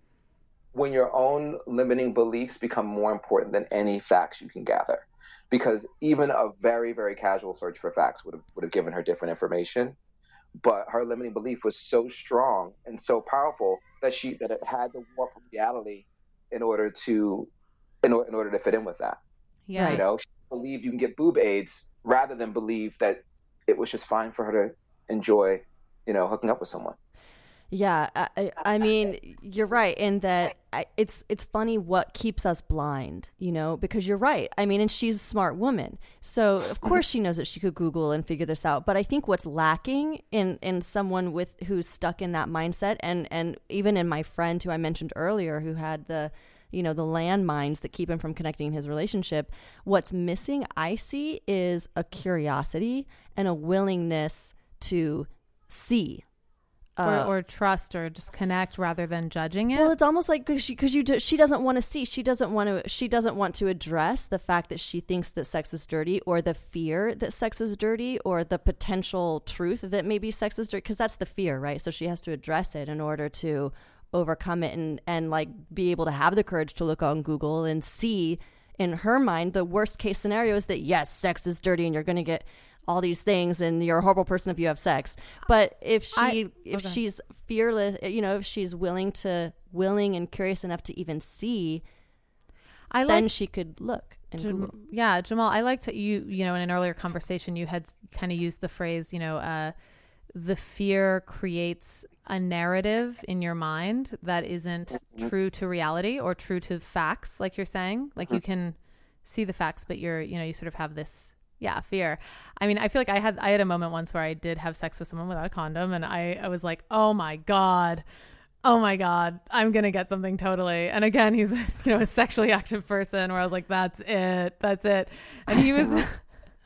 when your own limiting beliefs become more important than any facts you can gather. Because even a very, very casual search for facts would have would have given her different information. But her limiting belief was so strong and so powerful that she that it had to warp reality in order to in, in order to fit in with that. Yeah. You know, she believed you can get boob AIDS rather than believe that it was just fine for her to enjoy, you know, hooking up with someone. Yeah, I, I mean, you're right in that I, it's it's funny what keeps us blind, you know, because you're right. I mean, and she's a smart woman. So, of course, she knows that she could Google and figure this out. But I think what's lacking in, in someone with who's stuck in that mindset, and, and even in my friend who I mentioned earlier who had the, you know, the landmines that keep him from connecting in his relationship, what's missing, I see, is a curiosity and a willingness to see. Uh, or, or trust or just connect rather than judging it. Well, it's almost like because she, cause you do, she doesn't want to see, she doesn't want to, she doesn't want to address the fact that she thinks that sex is dirty, or the fear that sex is dirty, or the potential truth that maybe sex is dirty, because that's the fear, right? So she has to address it in order to overcome it and, and like be able to have the courage to look on Google and see. In her mind, the worst case scenario is that yes, sex is dirty and you're going to get all these things and you're a horrible person if you have sex. But if she I, if okay. she's fearless, you know, if she's willing to willing and curious enough to even see, I like, then she could look and Jam- yeah Jamal, I liked that you you know in an earlier conversation you had kind of used the phrase, you know, uh the fear creates a narrative in your mind that isn't true to reality or true to facts, like you're saying. Like you can see the facts, but you're, you know, you sort of have this, yeah, fear. I mean, I feel like I had I had a moment once where I did have sex with someone without a condom, and I, I was like, oh my God, oh my God, I'm going to get something totally. And again, he's, you know, a sexually active person where I was like, that's it, that's it. And he was...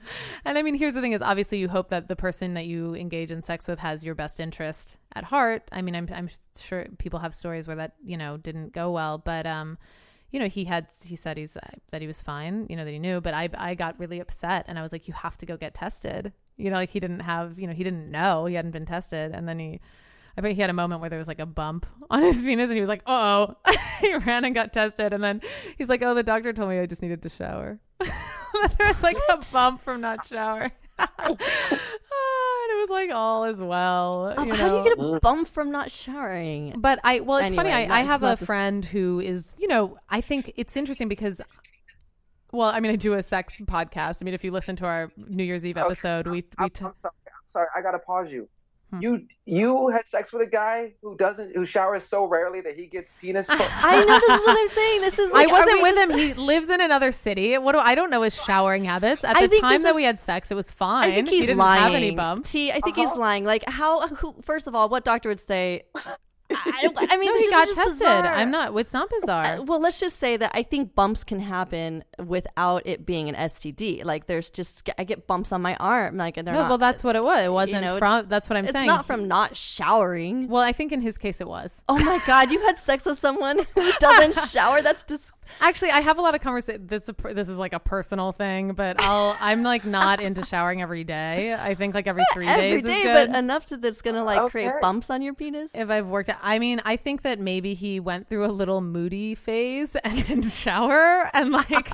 And I mean, here's the thing: is obviously you hope that the person that you engage in sex with has your best interest at heart. I mean, I'm I'm sure people have stories where that you know didn't go well, but um, you know, he had he said he's that he was fine, you know, that he knew, but I I got really upset, and I was like, you have to go get tested. You know, like he didn't have, you know, he didn't know, he hadn't been tested, and then he. I think he had a moment where there was like a bump on his penis, and he was like, "Oh!" He ran and got tested, and then he's like, "Oh, the doctor told me I just needed to shower." There was like what? a bump from not showering, oh, and it was like all is well. Oh, you how know? do you get a bump from not showering? But I, well, it's anyway, funny. I, not, I have a the... friend who is, you know, I think it's interesting because. Well, I mean, I do a sex podcast. I mean, if you listen to our New Year's Eve episode, okay. we we. I'm, T- I'm sorry. I'm sorry. I gotta pause you. Hmm. You you had sex with a guy who doesn't who showers so rarely that he gets penis. Co- I know, this is what I'm saying. This is. Like, I wasn't with just... him. He lives in another city. What do I don't know his showering habits. At I the time that is, we had sex, it was fine. I think he's he didn't lying. have any bumps. T, I think uh-huh. he's lying. Like how? Who? First of all, what doctor would say? I, I mean, no, this he got is tested. Bizarre. I'm not. It's not bizarre. Uh, well, let's just say that I think bumps can happen without it being an S T D. Like, there's just I get bumps on my arm, like, and they're no, not. well, that's what it was. It wasn't you know, from. That's what I'm it's saying. It's not from not showering. Well, I think in his case it was. Oh my God, you had sex with someone who doesn't shower? That's just. Actually, I have a lot of conversation. This this is like a personal thing, but I'll I'm like not into showering every day. I think like every three every days day, is good. but enough to that's gonna like Okay. create bumps on your penis. If I've worked, I mean, I think that maybe he went through a little moody phase and didn't shower, and like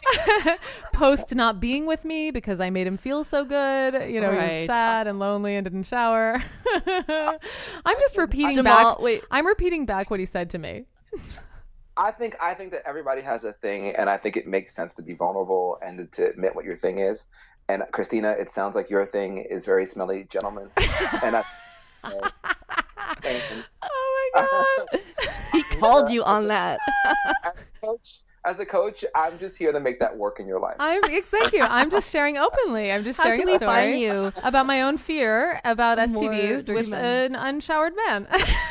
post not being with me because I made him feel so good. You know, he Right. was sad and lonely and didn't shower. I'm just repeating Jamal, back. wait. I'm repeating back what he said to me. I think I think that everybody has a thing, and I think it makes sense to be vulnerable and to admit what your thing is. And Christina, it sounds like your thing is very smelly, gentlemen. And I, and, and, Oh my God. He called you on that. as a coach, as a coach, I'm just here to make that work in your life. I'm thank you. I'm just sharing openly. I'm just How sharing can a we story find you? about my own fear about S T More Ds dirty with men. an unshowered man.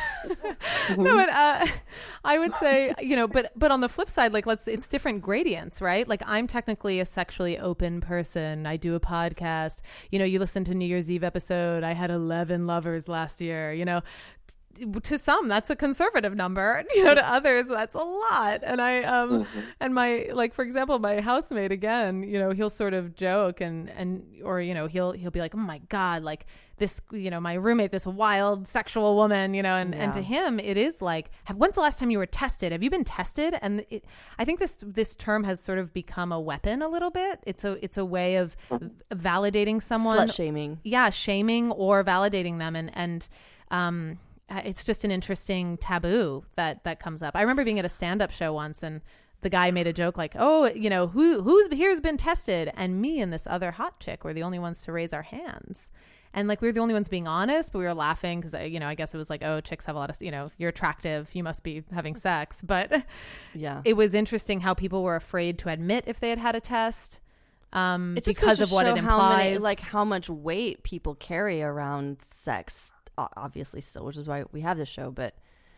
No, but uh, I would say, you know, but but on the flip side, like let's it's different gradients, right? Like I'm technically a sexually open person. I do a podcast. You know, you listen to New Year's Eve episode. I had eleven lovers last year. You know. To some, that's a conservative number. You know, to others, that's a lot. And I, um, Mm-hmm. and my, like, for example, my housemate again, you know, he'll sort of joke and, and, or, you know, he'll, he'll be like, oh my God, like this, you know, my roommate, this wild sexual woman, you know, and, and to him, it is like, have, when's the last time you were tested? Have you been tested? And it, I think this, this term has sort of become a weapon a little bit. It's a, it's a way of validating someone. Slut shaming. Yeah. Shaming or validating them. And, and, um, it's just an interesting taboo that that comes up. I remember being at a stand-up show once, and the guy made a joke like, "Oh, you know, who who's here's been tested?" And me and this other hot chick were the only ones to raise our hands, and like we were the only ones being honest, but we were laughing because you know I guess it was like, "Oh, chicks have a lot of you know, you're attractive, you must be having sex." But Yeah, it was interesting how people were afraid to admit if they had had a test. Um, it just because goes of to what show it how implies, many, like how much weight people carry around sex. Obviously, still, which is why we have this show. But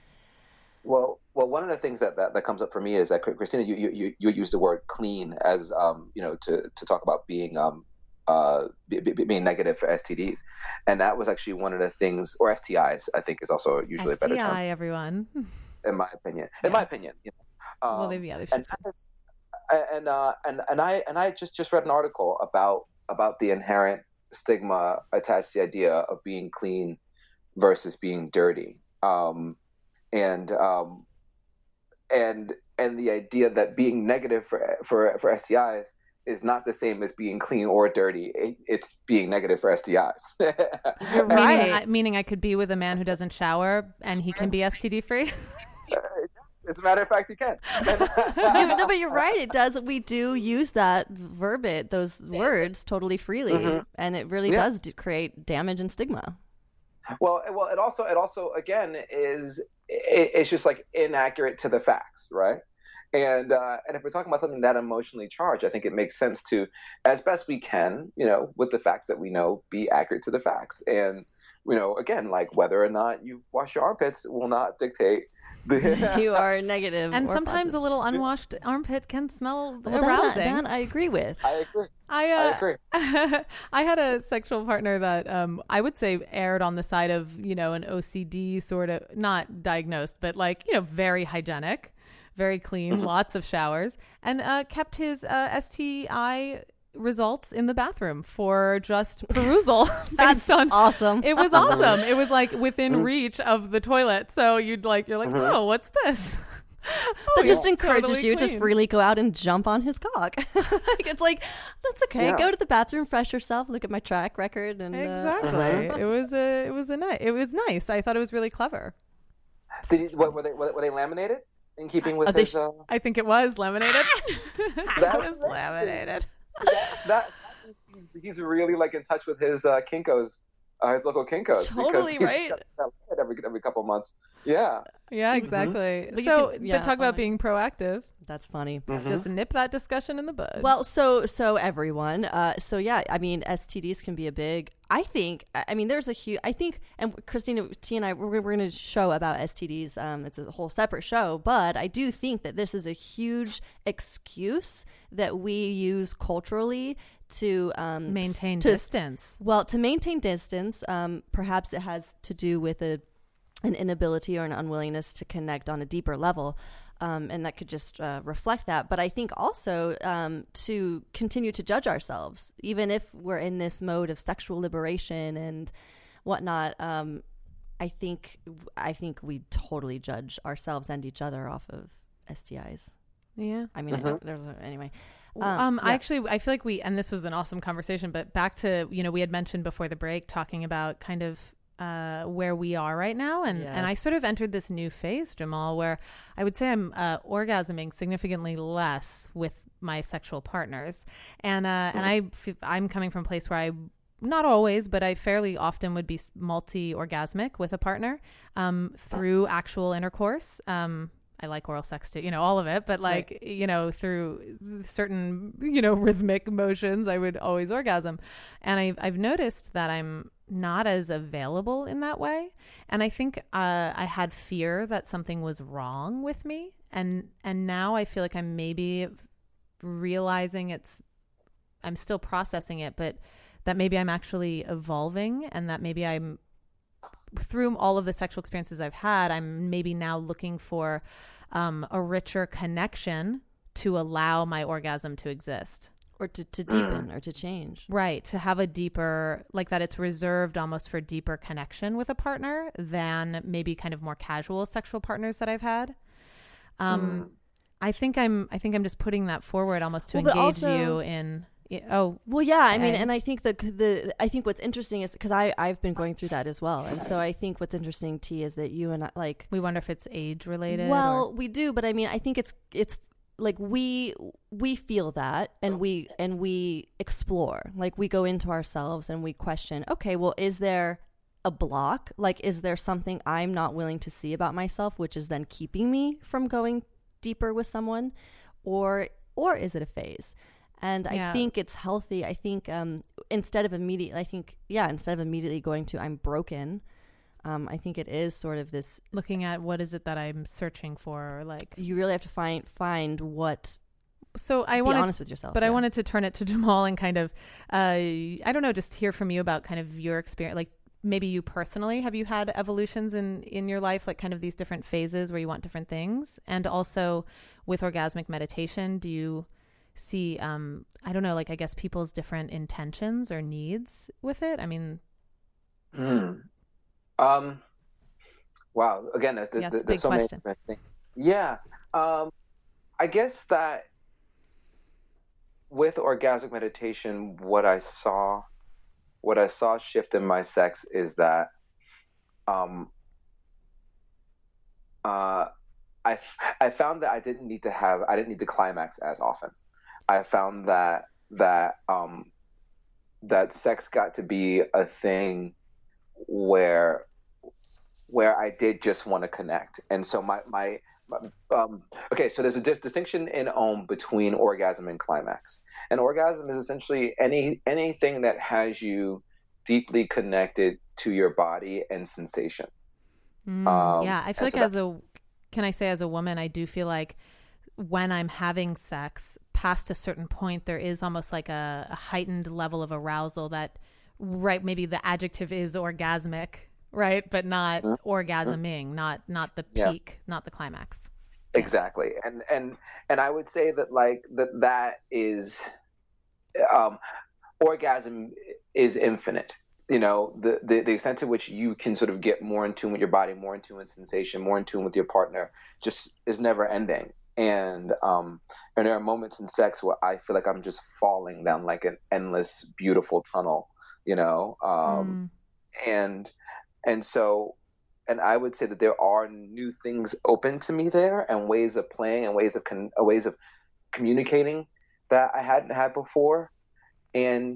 Well, well, one of the things that, that, that comes up for me is that Christina, you you you use the word clean as um you know to, to talk about being um uh be, be, being negative for S T Ds, and that was actually one of the things, or S T Is, I think is also usually S T I, a better term, everyone. in my opinion. In my opinion, you know. Um, Well, maybe others and should too. as- and uh and and I and I just just read an article about about the inherent stigma attached to the idea of being clean versus being dirty, um, and um, and and the idea that being negative for for for S T Is is not the same as being clean or dirty. It, it's being negative for S T Is. You're Meaning, right. I, meaning I could be with a man who doesn't shower and he can be S T D free. As a matter of fact, you can. you, no, but you're right. It does. We do use that verbiage, those words, totally freely, Mm-hmm. and it really Yeah. does do create damage and stigma. Well, well, it also, it also, again, is it, it's just like inaccurate to the facts, right? And uh, and if we're talking about something that emotionally charged, I think it makes sense to, as best we can, you know, with the facts that we know, be accurate to the facts. And you know, again, like whether or not you wash your armpits will not dictate the. You are negative, and or sometimes positive. a little unwashed armpit can smell Well, that- arousing. that I agree with. I agree. I, uh, I agree. I had a sexual partner that um, I would say erred on the side of, you know, an O C D sort of, not diagnosed, but like, you know, very hygienic, very clean, Mm-hmm. lots of showers, and uh, kept his uh, S T I results in the bathroom for just perusal. That's based on, awesome. It was awesome. It was like within reach of the toilet. So you'd like, you're like, oh, what's this? Oh, That just yeah, encourages totally you clean. to freely go out and jump on his cock. Like, it's like, that's okay. Yeah. Go to the bathroom, fresh yourself, look at my track record, and uh, Exactly. It was a. It was a nice. It was nice. I thought it was really clever. Did he, what, were they were they laminated in keeping with Are they his? sh- Uh, I think it was laminated. it That's was amazing. laminated. that's, that he's, he's really like in touch with his uh, Kinkos, uh, his local Kinkos. Totally because right. he's got that every every couple of months. Yeah. Yeah, exactly. But you So, can- yeah, but talk oh about my- being proactive. That's funny. Mm-hmm. Just nip that discussion in the bud. Well, so so everyone, uh, so yeah, I mean, S T Ds can be a big. I think. I I mean, there's a huge. I think, and Christina T and I, we're, we're going to show about S T Ds. Um, it's a whole separate show, but I do think that this is a huge excuse that we use culturally to um, maintain to, distance. Well, to maintain distance, um, perhaps it has to do with a an inability or an unwillingness to connect on a deeper level. Um, and that could just uh, reflect that. But I think also um, to continue to judge ourselves, even if we're in this mode of sexual liberation and whatnot. Um, I think I think we totally judge ourselves and each other off of S T Is. Yeah. I mean, Mm-hmm. I, there's a, anyway. Um, Um, I yeah. actually, I feel like we, and this was an awesome conversation, but back to, you know, we had mentioned before the break talking about kind of uh, where we are right now. And, and I Yes. sort of entered this new phase, Jamal, where I would say I'm uh, orgasming significantly less with my sexual partners. And, uh, and I, f- I'm coming from a place where I, not always, but I fairly often would be multi-orgasmic with a partner um, through actual intercourse. Um, I like oral sex too, you know, all of it, but like, Right. you know, through certain, you know, rhythmic motions, I would always orgasm. And I, I've noticed that I'm not as available in that way. And I think uh, I had fear that something was wrong with me. And, and now I feel like I'm maybe realizing it's, I'm still processing it, but that maybe I'm actually evolving and that maybe I'm, through all of the sexual experiences I've had, I'm maybe now looking for um, a richer connection to allow my orgasm to exist. Or to, to deepen or to change. Right. To have a deeper, like that it's reserved almost for deeper connection with a partner than maybe kind of more casual sexual partners that I've had. Um, I think I'm, I think I'm just putting that forward almost to Well, but engage also- you in, oh, Well, yeah, I mean, Okay. and I think the the I think what's interesting is because I I've been going through that as well, and so I think what's interesting, T, is that you and I like. we wonder if it's age related. Well, or- we do, but I mean, I think it's it's like we we feel that, and we and we explore, like we go into ourselves and we question. Okay, well, is there a block? Like, is there something I'm not willing to see about myself, which is then keeping me from going deeper with someone, or or is it a phase? And I Yeah. think it's healthy. I think um, instead of immediately, I think, yeah, instead of immediately going to I'm broken, um, I think it is sort of this, looking at what is it that I'm searching for, or like, you really have to find find what, so I be want honest with yourself. But I yeah. wanted to turn it to Jamal and kind of, uh, I don't know, just hear from you about kind of your experience, like maybe you personally, have you had evolutions in, in your life, like kind of these different phases where you want different things? And also with orgasmic meditation, do you see, um, I don't know, like I guess people's different intentions or needs with it? I mean, Mm. Um, wow. Again, there's, Yes, there's, big there's so many question. different things. Yeah. Um, I guess that with orgasmic meditation, what I saw, what I saw shift in my sex is that, um, uh, I, I found that I didn't need to have, I didn't need to climax as often. I found that, that, um, that sex got to be a thing where, where I did just want to connect. And so my, my, Um, okay, so there's a dis- distinction in Om between orgasm and climax. And orgasm is essentially any anything that has you deeply connected to your body and sensation. Mm, Um, yeah, I feel like so that, as a, can I say as a woman, I do feel like when I'm having sex, past a certain point, there is almost like a, a heightened level of arousal that, right, maybe the adjective is orgasmic, right? But not mm-hmm. orgasming, not not the peak, yeah. not the climax. Exactly. Yeah. And and and I would say that like that that is um orgasm is infinite. You know, the, the the extent to which you can sort of get more in tune with your body, more in tune with sensation, more in tune with your partner just is never ending. And um and there are moments in sex where I feel like I'm just falling down like an endless beautiful tunnel, you know. Um mm. and and so and I would say that there are new things open to me there, and ways of playing and ways of con- ways of communicating that I hadn't had before. And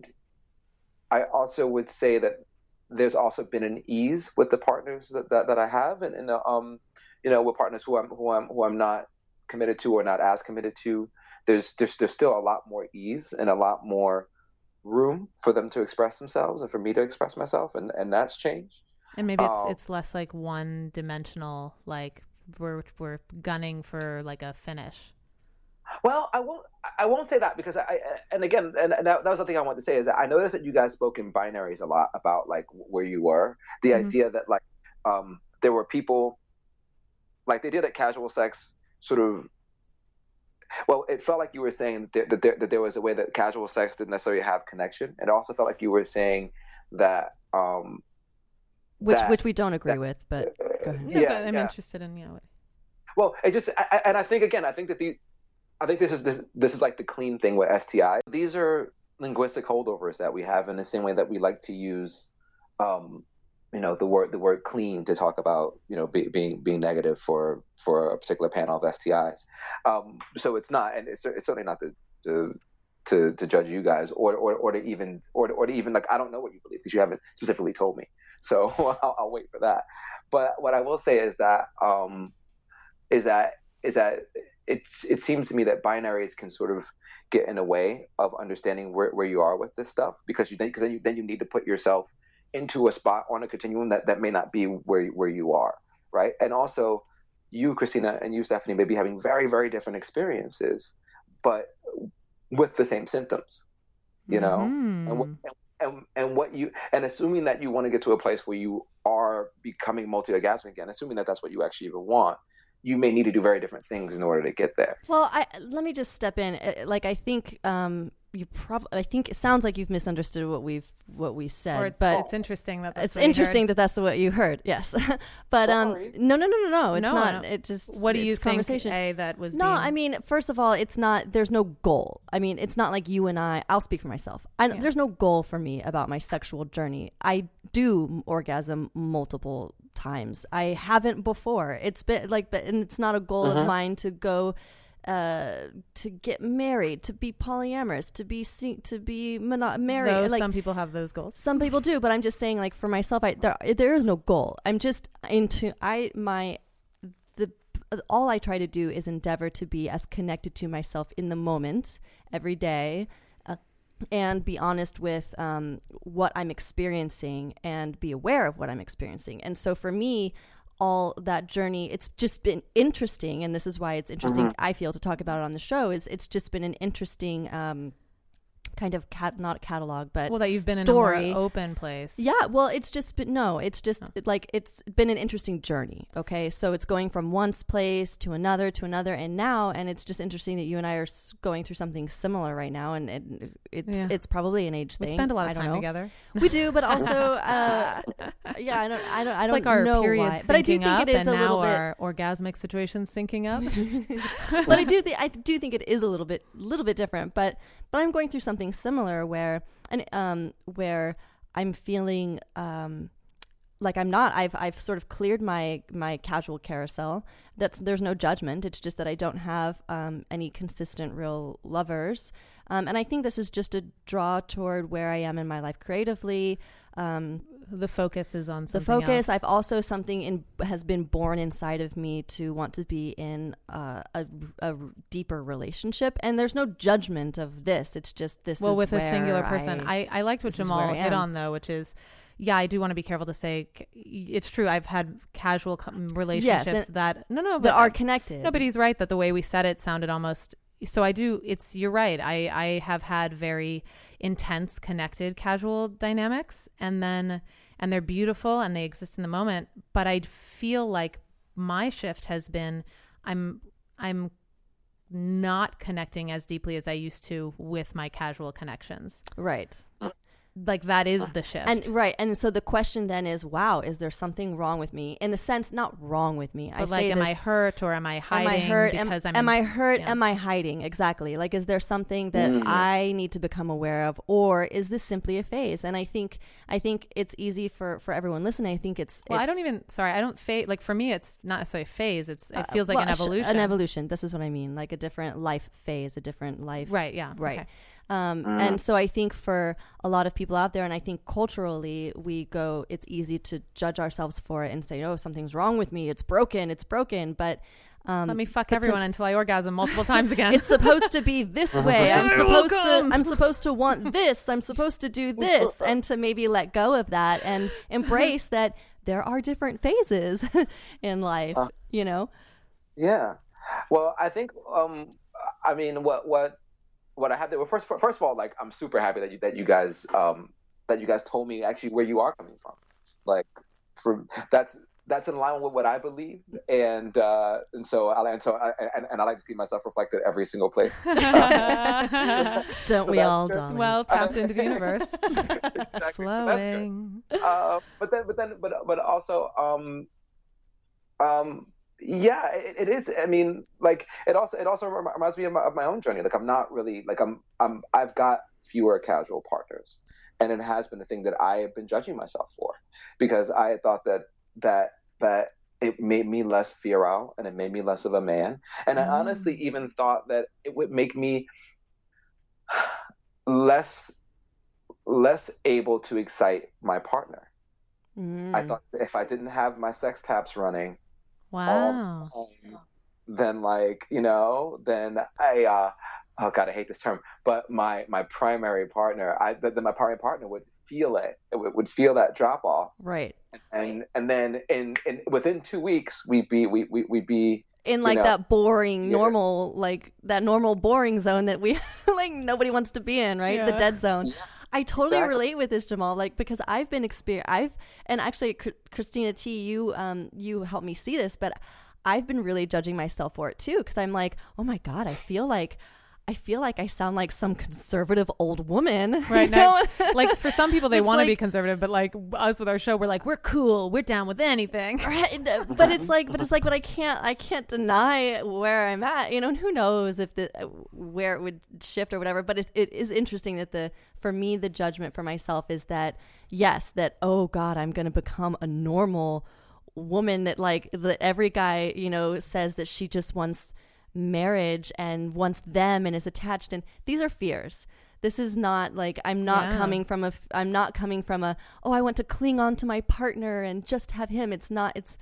I also would say that there's also been an ease with the partners that, that, that I have, and, and um, you know, with partners who I'm who I'm who I'm not committed to or not as committed to. There's there's there's still a lot more ease and a lot more room for them to express themselves and for me to express myself, and, and that's changed. And maybe it's um, it's less like one dimensional, like we're we're gunning for like a finish. Well, I won't I won't say that, because I and again and that, that was the thing I wanted to say, is that I noticed that you guys spoke in binaries a lot about like where you were. The mm-hmm. idea that like um, there were people like they did at casual sex sort of. Well, it felt like you were saying that there, that there, that there was a way that casual sex didn't necessarily have connection. It also felt like you were saying that. Um, Which that, which we don't agree that, with, but go ahead. Yeah, yeah, but I'm yeah. interested in yeah. Well, it just I, and I think again, I think that the, I think this is this this is like the clean thing with S T I. These are linguistic holdovers that we have, in the same way that we like to use, um, you know, the word the word clean to talk about, you know, be, being being negative for for a particular panel of S T Is. Um, so it's not, and it's, it's certainly not to. to To, to judge you guys, or, or or to even or or to even like I don't know what you believe, because you haven't specifically told me, so I'll, I'll wait for that. But what I will say is that um, is that is that it's it seems to me that binaries can sort of get in the way of understanding where, where you are with this stuff, because you then because then you then you need to put yourself into a spot on a continuum that, that may not be where where you are, right? And also, you, Christina, and you, Stephanie, may be having very very different experiences, but with the same symptoms, you know, mm-hmm. and, what, and and what you and assuming that you want to get to a place where you are becoming multi-orgasmic again, assuming that that's what you actually even want, you may need to do very different things in order to get there. Well, I let me just step in. Like, I think um, you probably, I think it sounds like you've misunderstood what we've what we said, or but it's interesting that that's it's what you interesting heard. that that's what you heard. Yes, but Sorry. um, no, no, no, no, no. It's no, not. It just. What do you it's think? Conversation. A that was no. being... I mean, first of all, it's not. There's no goal. I mean, it's not like you and I. I'll speak for myself. I, yeah. There's no goal for me about my sexual journey. I do orgasm multiple times. I haven't before. It's been like, but and it's not a goal uh-huh. of mine to go. Uh, to get married, to be polyamorous, to be se- to be mono- married. Though like, some people have those goals. Some people do, but I'm just saying, like, for myself, I there there is no goal. I'm just into I my the all I try to do is endeavor to be as connected to myself in the moment every day, uh, and be honest with um, what I'm experiencing and be aware of what I'm experiencing. And so for me, all that journey, it's just been interesting, and this is why it's interesting, mm-hmm. I feel, to talk about it on the show, is it's just been an interesting um, kind of cat not catalog, but well, that you've been story. in a more open place. Yeah, well, it's just been no, it's just Oh. like it's been an interesting journey. Okay, so it's going from one place to another to another, and now, and it's just interesting that you and I are s- going through something similar right now, and it, it's Yeah. it's probably an age We thing. spend a lot of I don't time know. together. We do, but also, uh, yeah, I don't, I don't, I It's don't like our know period why, but I do syncing think up, it is and a now little bit. our orgasmic situation's syncing up. But I do think I do think it is a little bit, little bit different. But but I'm going through something similar where, and um, where I'm feeling um, like I'm not. I've I've sort of cleared my my casual carousel. That's there's no judgment. It's just that I don't have um, any consistent real lovers. Um, and I think this is just a draw toward where I am in my life creatively. Um, the focus is on the something focus. else. I've also something in has been born inside of me to want to be in uh, a, a deeper relationship, and there's no judgment of this. It's just this. Well, is with a where singular person, I, I, I liked what this is Jamal where I hit am. on though, which is, yeah, I do want to be careful to say it's true. I've had casual co- relationships Yes, and- that no, no, but that are connected. No, but he's right that the way we said it sounded almost. So I do. It's you're right. I I have had very intense, connected, casual dynamics, and then and they're beautiful and they exist in the moment. But I feel like my shift has been I'm I'm not connecting as deeply as I used to with my casual connections. Right. Like that is the shift. And right. And so the question then is, wow, is there something wrong with me? In the sense, not wrong with me. But I like, say am this, I hurt or am I hiding? Am I hurt? Am, Because I'm. am I hurt? yeah. Am I hiding? Exactly. Like, is there something that Mm. I need to become aware of, or is this simply a phase? And I think, I think it's easy for, for everyone listening. I think it's. Well, it's, I don't even. Sorry, I don't phase. Like for me, it's not necessarily a phase. It's it uh, feels like well, an a sh- evolution. An evolution. This is what I mean. Like a different life phase, a different life. Right. Yeah. Right. Okay. Um, Mm. And so I think for a lot of people out there, and I think culturally, we go, it's easy to judge ourselves for it and say, oh, something's wrong with me. It's broken. It's broken. But um, Let me fuck but everyone to, until I orgasm multiple times again. it's supposed to be this way. I'm You're supposed to, welcome. I'm supposed to want this. I'm supposed to do this, and to maybe let go of that and embrace that there are different phases in life, Uh, you know? Yeah. Well, I think. Um, I mean, what what what I have there. Well, first first of all, like I'm super happy that you that you guys um that you guys told me actually where you are coming from. Like, for that's that's in line with what I believe, and uh, and so I and so I, and, and I like to see myself reflected every single place. Don't we that's all, good. darling? Well, tapped into the universe, Exactly. flowing. Uh, but then, but then, but but also, um, um, yeah, it, it is. I mean, like it also it also rem- reminds me of my, of my own journey. Like I'm not really like I'm I'm I've got fewer casual partners, and it has been the thing that I have been judging myself for, because I had thought that that that it made me less virile and it made me less of a man, and I Mm. honestly even thought that it would make me less less able to excite my partner. Mm. I thought that if I didn't have my sex taps running Wow. all the time, then like, you know, then I, uh, oh God, I hate this term, but my, my primary partner, I, then my primary partner would feel it, it would, would feel that drop off. Right. And, and then in, in, within two weeks, we'd be, we, we, we'd be, In like know, that boring, yeah. normal, like that normal boring zone that we like nobody wants to be in, right? The Yeah. dead zone. Yeah, I totally exactly. relate with this, Jamal. Like because I've been exper I've and actually, Chr- Christina T, you um you helped me see this, but I've been really judging myself for it too, because I'm like, oh my God, I feel like. I feel like I sound like some conservative old woman. Right. You know? Now, like for some people, they It's want to be like- conservative, but like us with our show, we're like, we're cool. We're down with anything. Right, but it's like, but it's like, but I can't, I can't deny where I'm at, you know. And who knows if the where it would shift or whatever. But it, it is interesting that the for me the judgment for myself is that yes, that oh God, I'm going to become a normal woman that like that every guy you know says that she just wants marriage and wants them and is attached, and these are fears. This is not like I'm not Yeah. coming from a I'm not coming from a oh I want to cling on to my partner and just have him. It's not it's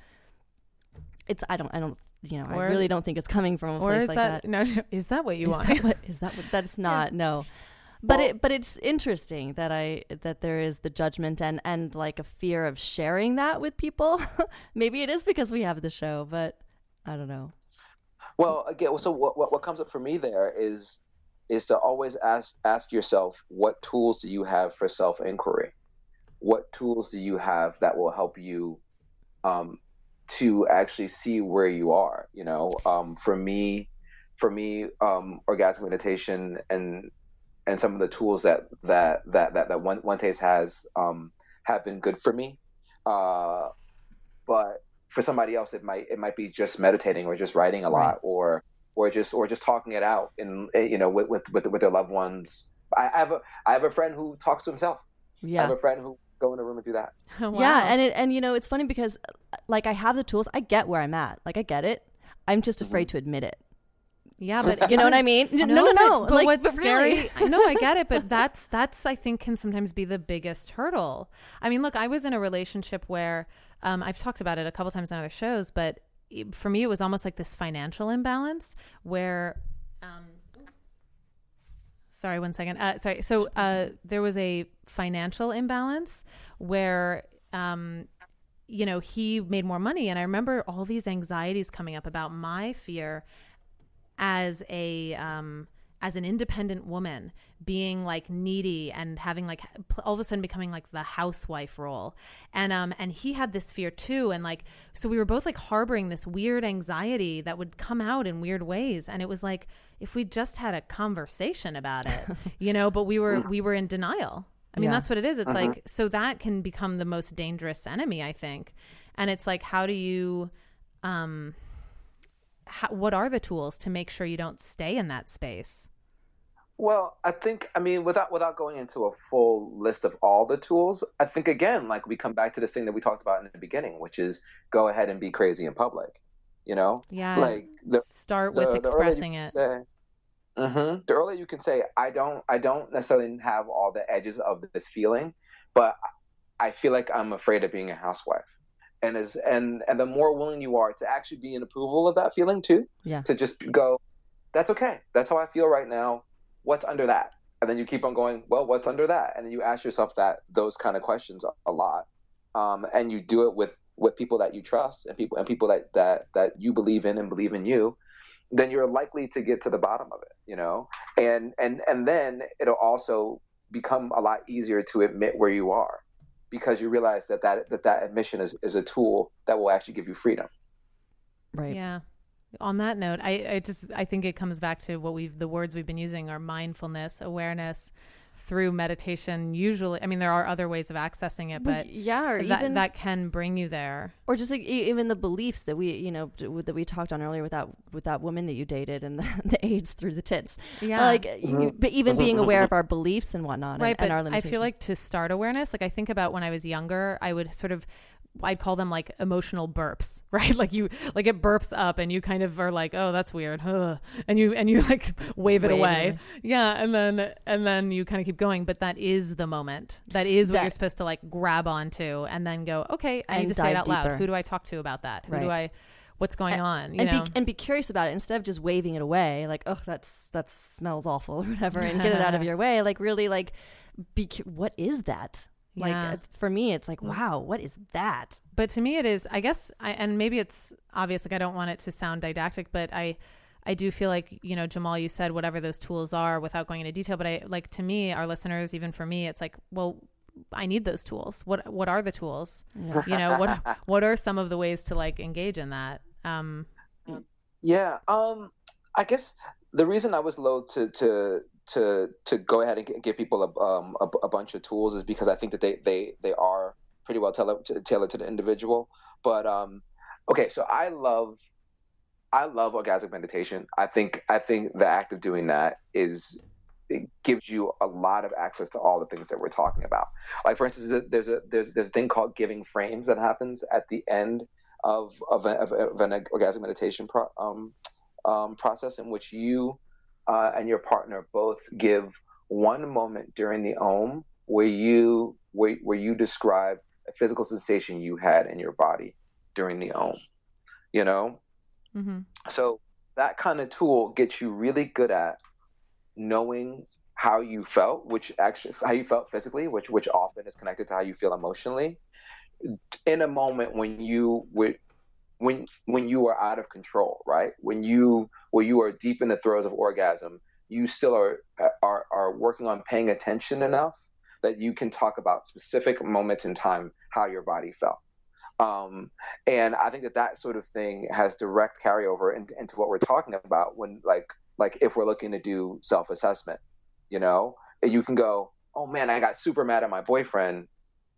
it's I don't I don't you know Or- I really don't think it's coming from a Or place is like that, that. no? no, Is that what you Is want? that what is that what that's not no. But Well- it but it's interesting that I that there is the judgment and and like a fear of sharing that with people. Maybe it is because we have the show, but I don't know. Well, again, so what, what what comes up for me there is is to always ask ask yourself, what tools do you have for self inquiry? What tools do you have that will help you um, to actually see where you are? You know, um, for me, for me, um, orgasmic meditation and and some of the tools that that that that that One One Taste has um, have been good for me, uh, but for somebody else, it might it might be just meditating or just writing a lot, Right. or or just or just talking it out in you know with with with, with their loved ones. I have a I have a friend who talks to himself. I Yeah. have a friend who go in a room and do that. Wow. Yeah, and it and you know it's funny because like I have the tools. I get where I'm at. Like I get it. I'm just afraid to admit it. Yeah, but you know what I mean? No, no, no. no. But, but like, what's but scary? Really. No, I get it, but that's that's I think can sometimes be the biggest hurdle. I mean, look, I was in a relationship where um, I've talked about it a couple times on other shows, but for me, it was almost like this financial imbalance where. Um, sorry, one second. Uh, sorry. So uh, there was a financial imbalance where. Um, you know, he made more money. And I remember all these anxieties coming up about my fear as a, um, as an independent woman being like needy and having like all of a sudden becoming like the housewife role. And, um, and he had this fear too. And like, so we were both like harboring this weird anxiety that would come out in weird ways. And it was like, if we just had a conversation about it, you know, but we were, we were in denial. I mean, yeah. That's what it is. It's uh-huh. like, so that can become the most dangerous enemy, I think. And it's like, how do you, um, how, what are the tools to make sure you don't stay in that space? Well, I think, I mean, without, without going into a full list of all the tools, I think, again, like we come back to this thing that we talked about in the beginning, which is go ahead and be crazy in public, you know? Yeah. Like the, start the, with the expressing it. Say, Mm-hmm. The earlier you can say, I don't, I don't necessarily have all the edges of this feeling, but I feel like I'm afraid of being a housewife. And as, and, and the more willing you are to actually be in approval of that feeling too, yeah. to just go, that's okay. That's how I feel right now. What's under that? And then you keep on going, well, what's under that? And then you ask yourself that, those kind of questions a, a lot. Um, and you do it with, with people that you trust and people, and people that, that, that you believe in and believe in you. Then you're likely to get to the bottom of it, you know, and and and then it'll also become a lot easier to admit where you are, because you realize that that that, that admission is, is a tool that will actually give you freedom. Right. Yeah. On that note, I, I just I think it comes back to what we've the words we've been using are mindfulness, awareness. Through meditation, usually, I mean, there are other ways of accessing it, but yeah, or that, even that can bring you there, or just like even the beliefs that we, you know, that we talked on earlier with that with that woman that you dated and the, the AIDS through the tits, yeah, like, you, but even being aware of our beliefs and whatnot, right? And, but and our limitations. I feel like to start awareness, like I think about when I was younger, I would sort of. I'd call them like emotional burps, right? Like you, like it burps up and you kind of are like, oh, that's weird. Ugh. And you, and you like wave it Wave away. away. Yeah. And then, and then you kind of keep going, but that is the moment. That is what that, you're supposed to like grab onto and then go, okay, I need to say it out deeper. loud. Who do I talk to about that? Who right. do I, what's going and, on? You and know? be and be curious about it instead of just waving it away. Like, oh, that's, that smells awful or whatever. And get it out of your way. Like really like, be, what is that? Like yeah. for me, it's like, wow, what is that? But to me, it is, I guess, I, and maybe it's obvious, like I don't want it to sound didactic, but I, I do feel like, you know, Jamal, you said whatever those tools are without going into detail, but I like to me, our listeners, even for me, it's like, well, I need those tools. What, what are the tools? Yeah. You know, what, what are some of the ways to like engage in that? Um, yeah. Um, I guess the reason I was loath to, to, to, to go ahead and give people a, um, a, a bunch of tools is because I think that they, they, they are pretty well tailored to, tailored to the individual. But, um, okay. So I love, I love orgasmic meditation. I think, I think the act of doing that is, it gives you a lot of access to all the things that we're talking about. Like for instance, there's a, there's, there's a thing called giving frames that happens at the end of, of, a, of, of an orgasmic meditation pro, um, um, process in which you, Uh, and your partner both give one moment during the Om where you where, where you describe a physical sensation you had in your body during the Om, you know? Mm-hmm. So that kind of tool gets you really good at knowing how you felt, which actually how you felt physically, which which often is connected to how you feel emotionally, in a moment when you would. When when you are out of control, right? When you when you are deep in the throes of orgasm, you still are are are working on paying attention enough that you can talk about specific moments in time how your body felt. Um, and I think that that sort of thing has direct carryover into, into what we're talking about when like like if we're looking to do self-assessment, you know, you can go, oh man, I got super mad at my boyfriend.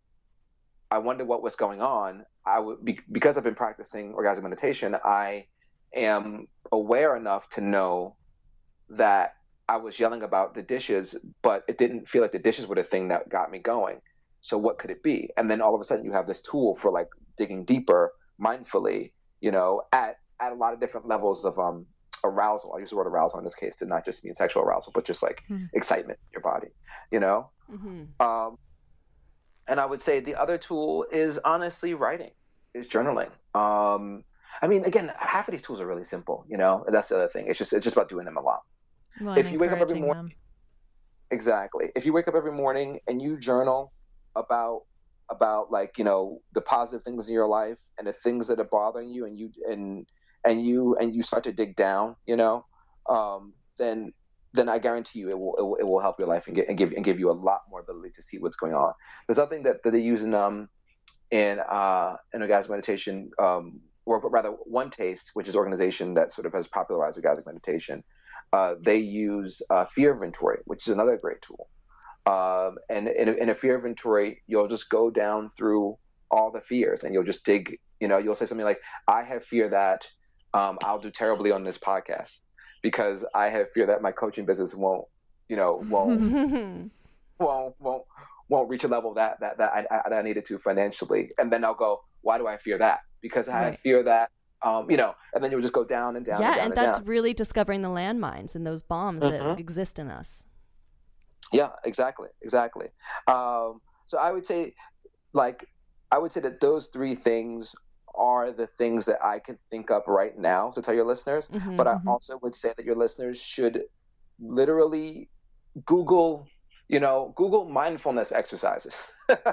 I wonder what was going on. I would be, because I've been practicing orgasmic meditation, I am aware enough to know that I was yelling about the dishes, but it didn't feel like the dishes were the thing that got me going. So what could it be? And then all of a sudden you have this tool for like digging deeper mindfully, you know, at, at a lot of different levels of um, arousal. I use the word arousal in this case to not just mean sexual arousal, but just like mm-hmm. excitement in your body, you know? Mm-hmm. Um, and I would say the other tool is honestly writing, is journaling. Um, I mean, again, half of these tools are really simple, you know, and that's the other thing. It's just, it's just about doing them a lot. Well, if you wake up every morning, them. exactly. If you wake up every morning and you journal about, about like, you know, the positive things in your life and the things that are bothering you, and you, and, and you, and you start to dig down, you know, um, then, then I guarantee you it will, it will, it will help your life and, get, and give, and give you a lot more ability to see what's going on. There's something that, that they use in, um, in, uh, in orgasmic meditation, um, or rather One Taste, which is an organization that sort of has popularized orgasmic meditation. Uh, they use uh, fear inventory, which is another great tool. Um, and in a, in a fear inventory, you'll just go down through all the fears, and you'll just dig. You know, you'll say something like, "I have fear that um, I'll do terribly on this podcast because I have fear that my coaching business won't, you know, won't, won't, won't, won't reach a level that that that I, I, that I needed to financially." And then I'll go, "Why do I fear that? Because I right. fear that." Um, you know, and then you'll just go down and down yeah, and down and and that's down. really discovering the landmines and those bombs mm-hmm. that exist in us. Yeah, exactly, exactly. Um, so I would say, like, I would say that those three things are the things that I can think up right now to tell your listeners. Mm-hmm, but I mm-hmm. also would say that your listeners should literally Google, you know, Google mindfulness exercises.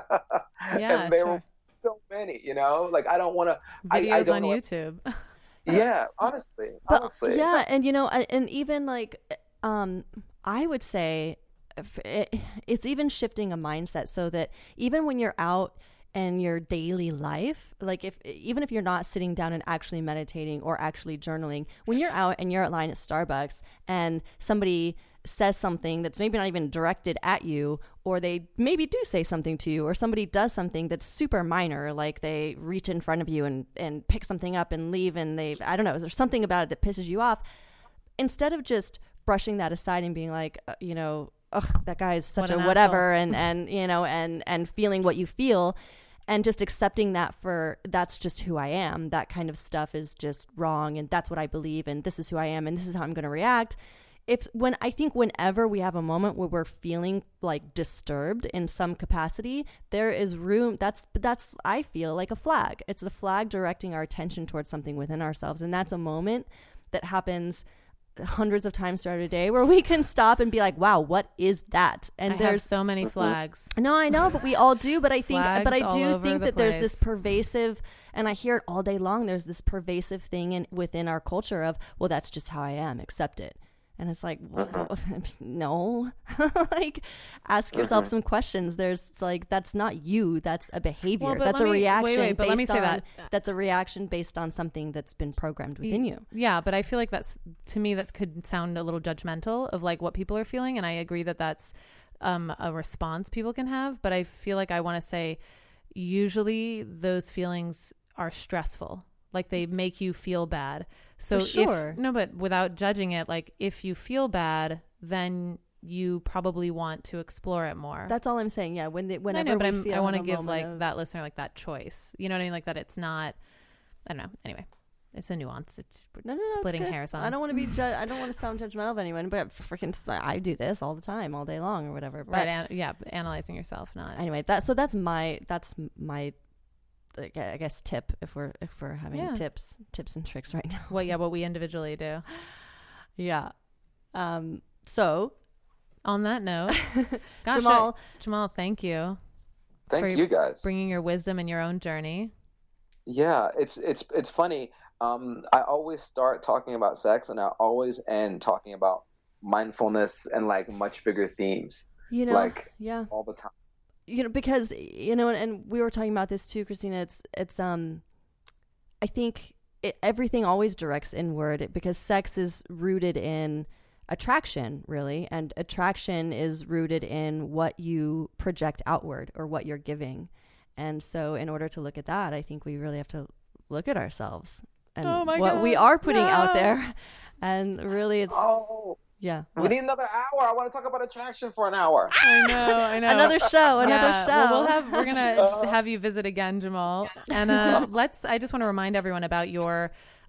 Yeah, and there sure. are so many, you know, like I don't want to. Videos I, I don't on know YouTube. What, yeah, honestly, but, honestly. Yeah, and you know, and even like, um, I would say. It, it's even shifting a mindset so that even when you're out in your daily life, like if even if you're not sitting down and actually meditating or actually journaling, when you're out and you're at line at Starbucks and somebody says something that's maybe not even directed at you, or they maybe do say something to you, or somebody does something that's super minor, like they reach in front of you and, and pick something up and leave, and they, I don't know, there's something about it that pisses you off. Instead of just brushing that aside and being like, uh, you know, ugh, that guy is such What a an whatever, and, and, you know, and, and feeling what you feel and just accepting that for, that's just who I am. That kind of stuff is just wrong. And that's what I believe. And this is who I am. And this is how I'm going to react. If when, I think whenever we have a moment where we're feeling like disturbed in some capacity, there is room. That's, that's, I feel like a flag. It's a flag directing our attention towards something within ourselves. And that's a moment that happens hundreds of times throughout a day where we can stop and be like, wow, what is that? And I there's have so many flags. No, I know, but we all do. But I think, Flags but I all do over think the that there's place. this pervasive, and I hear it all day long. There's this pervasive thing in within our culture of, well, that's just how I am. Accept it. And it's like, well, no, like ask yourself uh-huh. some questions. There's like, that's not you. That's a behavior. Well, but that's let a me- reaction. wait, wait, but based let me say on, that. That's a reaction based on something that's been programmed within you. Yeah, but I feel like that's, to me, that could sound a little judgmental of like what people are feeling. And I agree that that's um, a response people can have. But I feel like I want to say usually those feelings are stressful. Like they make you feel bad. So For sure. if, no, but without judging it, like if you feel bad, then you probably want to explore it more. That's all I'm saying. Yeah. When they, whenever I know, but we I'm, feel I want to have a give moment like of- that listener like that choice. You know what I mean? Like that it's not, I don't know. Anyway, it's a nuance. It's No, no, no, it's splitting good. hairs on. I don't want to be. Ju- I don't want to sound judgmental of anyone, but freaking, I do this all the time, all day long, or whatever. But right. An- yeah. Analyzing yourself, not. anyway, that so that's my that's my, like, I guess tip if we're if we're having Yeah. tips tips and tricks right now. Well, yeah, what we individually do. Yeah. Um. So On that note, gosh, Jamal, Jamal, thank you Thank for you guys. bringing your wisdom and your own journey. Yeah, it's it's it's funny. Um, I always start talking about sex, and I always end talking about mindfulness and like much bigger themes, you know, like yeah. all the time. You know, because you know, and, and we were talking about this too, Christina. It's it's um, I think it, everything always directs inward because sex is rooted in attraction, really, and attraction is rooted in what you project outward or what you're giving. And so, in order to look at that, I think we really have to look at ourselves and Oh my what God, we are putting no. out there. And really, it's Oh, yeah. we what? need another hour. I want to talk about attraction for an hour. I know, I know. Another show, another Yeah, show. well, we'll have we're gonna have you visit again, Jamal. And uh, let's. I just want to remind everyone about your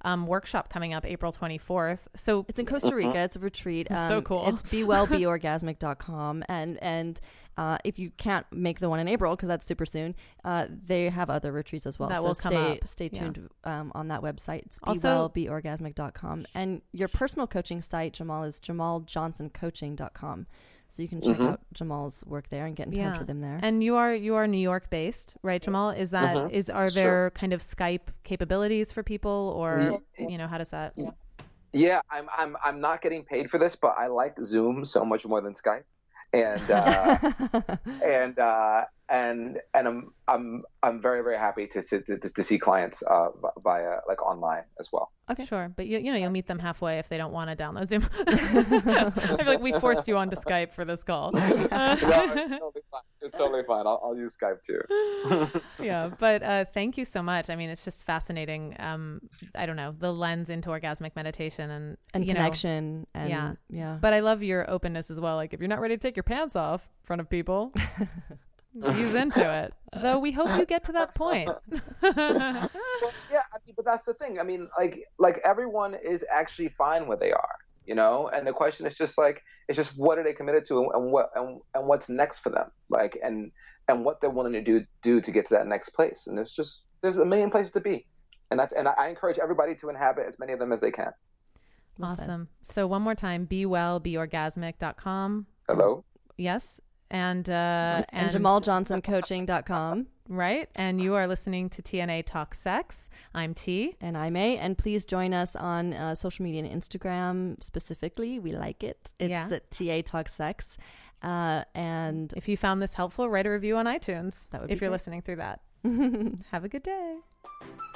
um, workshop coming up April twenty-fourth. So it's in Costa Rica. It's a retreat. Um, so cool. It's be well be orgasmic dot com. And, and uh, if you can't make the one in April, because that's super soon, uh, they have other retreats as well. That so will come stay, up. stay tuned yeah. um, on that website. It's be Also, well be orgasmic dot com. And your personal coaching site, Jamal, is jamal johnson coaching dot com. So you can check mm-hmm. out Jamal's work there and get in yeah. touch with him there. And you are you are New York based, right, Jamal? Is that mm-hmm. is are there sure. kind of Skype capabilities for people, or yeah. you know, how does that? Yeah. yeah, I'm I'm I'm not getting paid for this, but I like Zoom so much more than Skype, and uh, and uh, and and I'm I'm I'm very very happy to to to, to see clients uh, via like online as well. Okay, sure, but you you know you'll meet them halfway if they don't want to download Zoom. I feel like we forced you onto Skype for this call. no, it's totally fine. It's totally fine. I'll, I'll use Skype too. yeah, but uh, thank you so much. I mean, it's just fascinating. Um, I don't know, the lens into orgasmic meditation and and you connection. Know, and yeah, yeah. But I love your openness as well. Like if you're not ready to take your pants off in front of people. Ease into it, though. We hope you get to that point. well, yeah, I mean, but that's the thing. I mean, like, like everyone is actually fine where they are, you know. And the question is just like, it's just what are they committed to, and what, and, and what's next for them, like, and and what they're willing to do do to get to that next place. And there's just there's a million places to be, and I and I encourage everybody to inhabit as many of them as they can. Awesome. So one more time, be well be orgasmic dot com. Hello. Yes. And, uh, and and jamal johnson coaching dot com. Right. And you are listening to T N A Talk Sex. I'm T. And I'm A. And please join us on uh, social media and Instagram specifically. We like it. It's yeah. at T A Talk Sex. Uh, and if you found this helpful, write a review on iTunes. That would if be you're great. listening through that. Have a good day.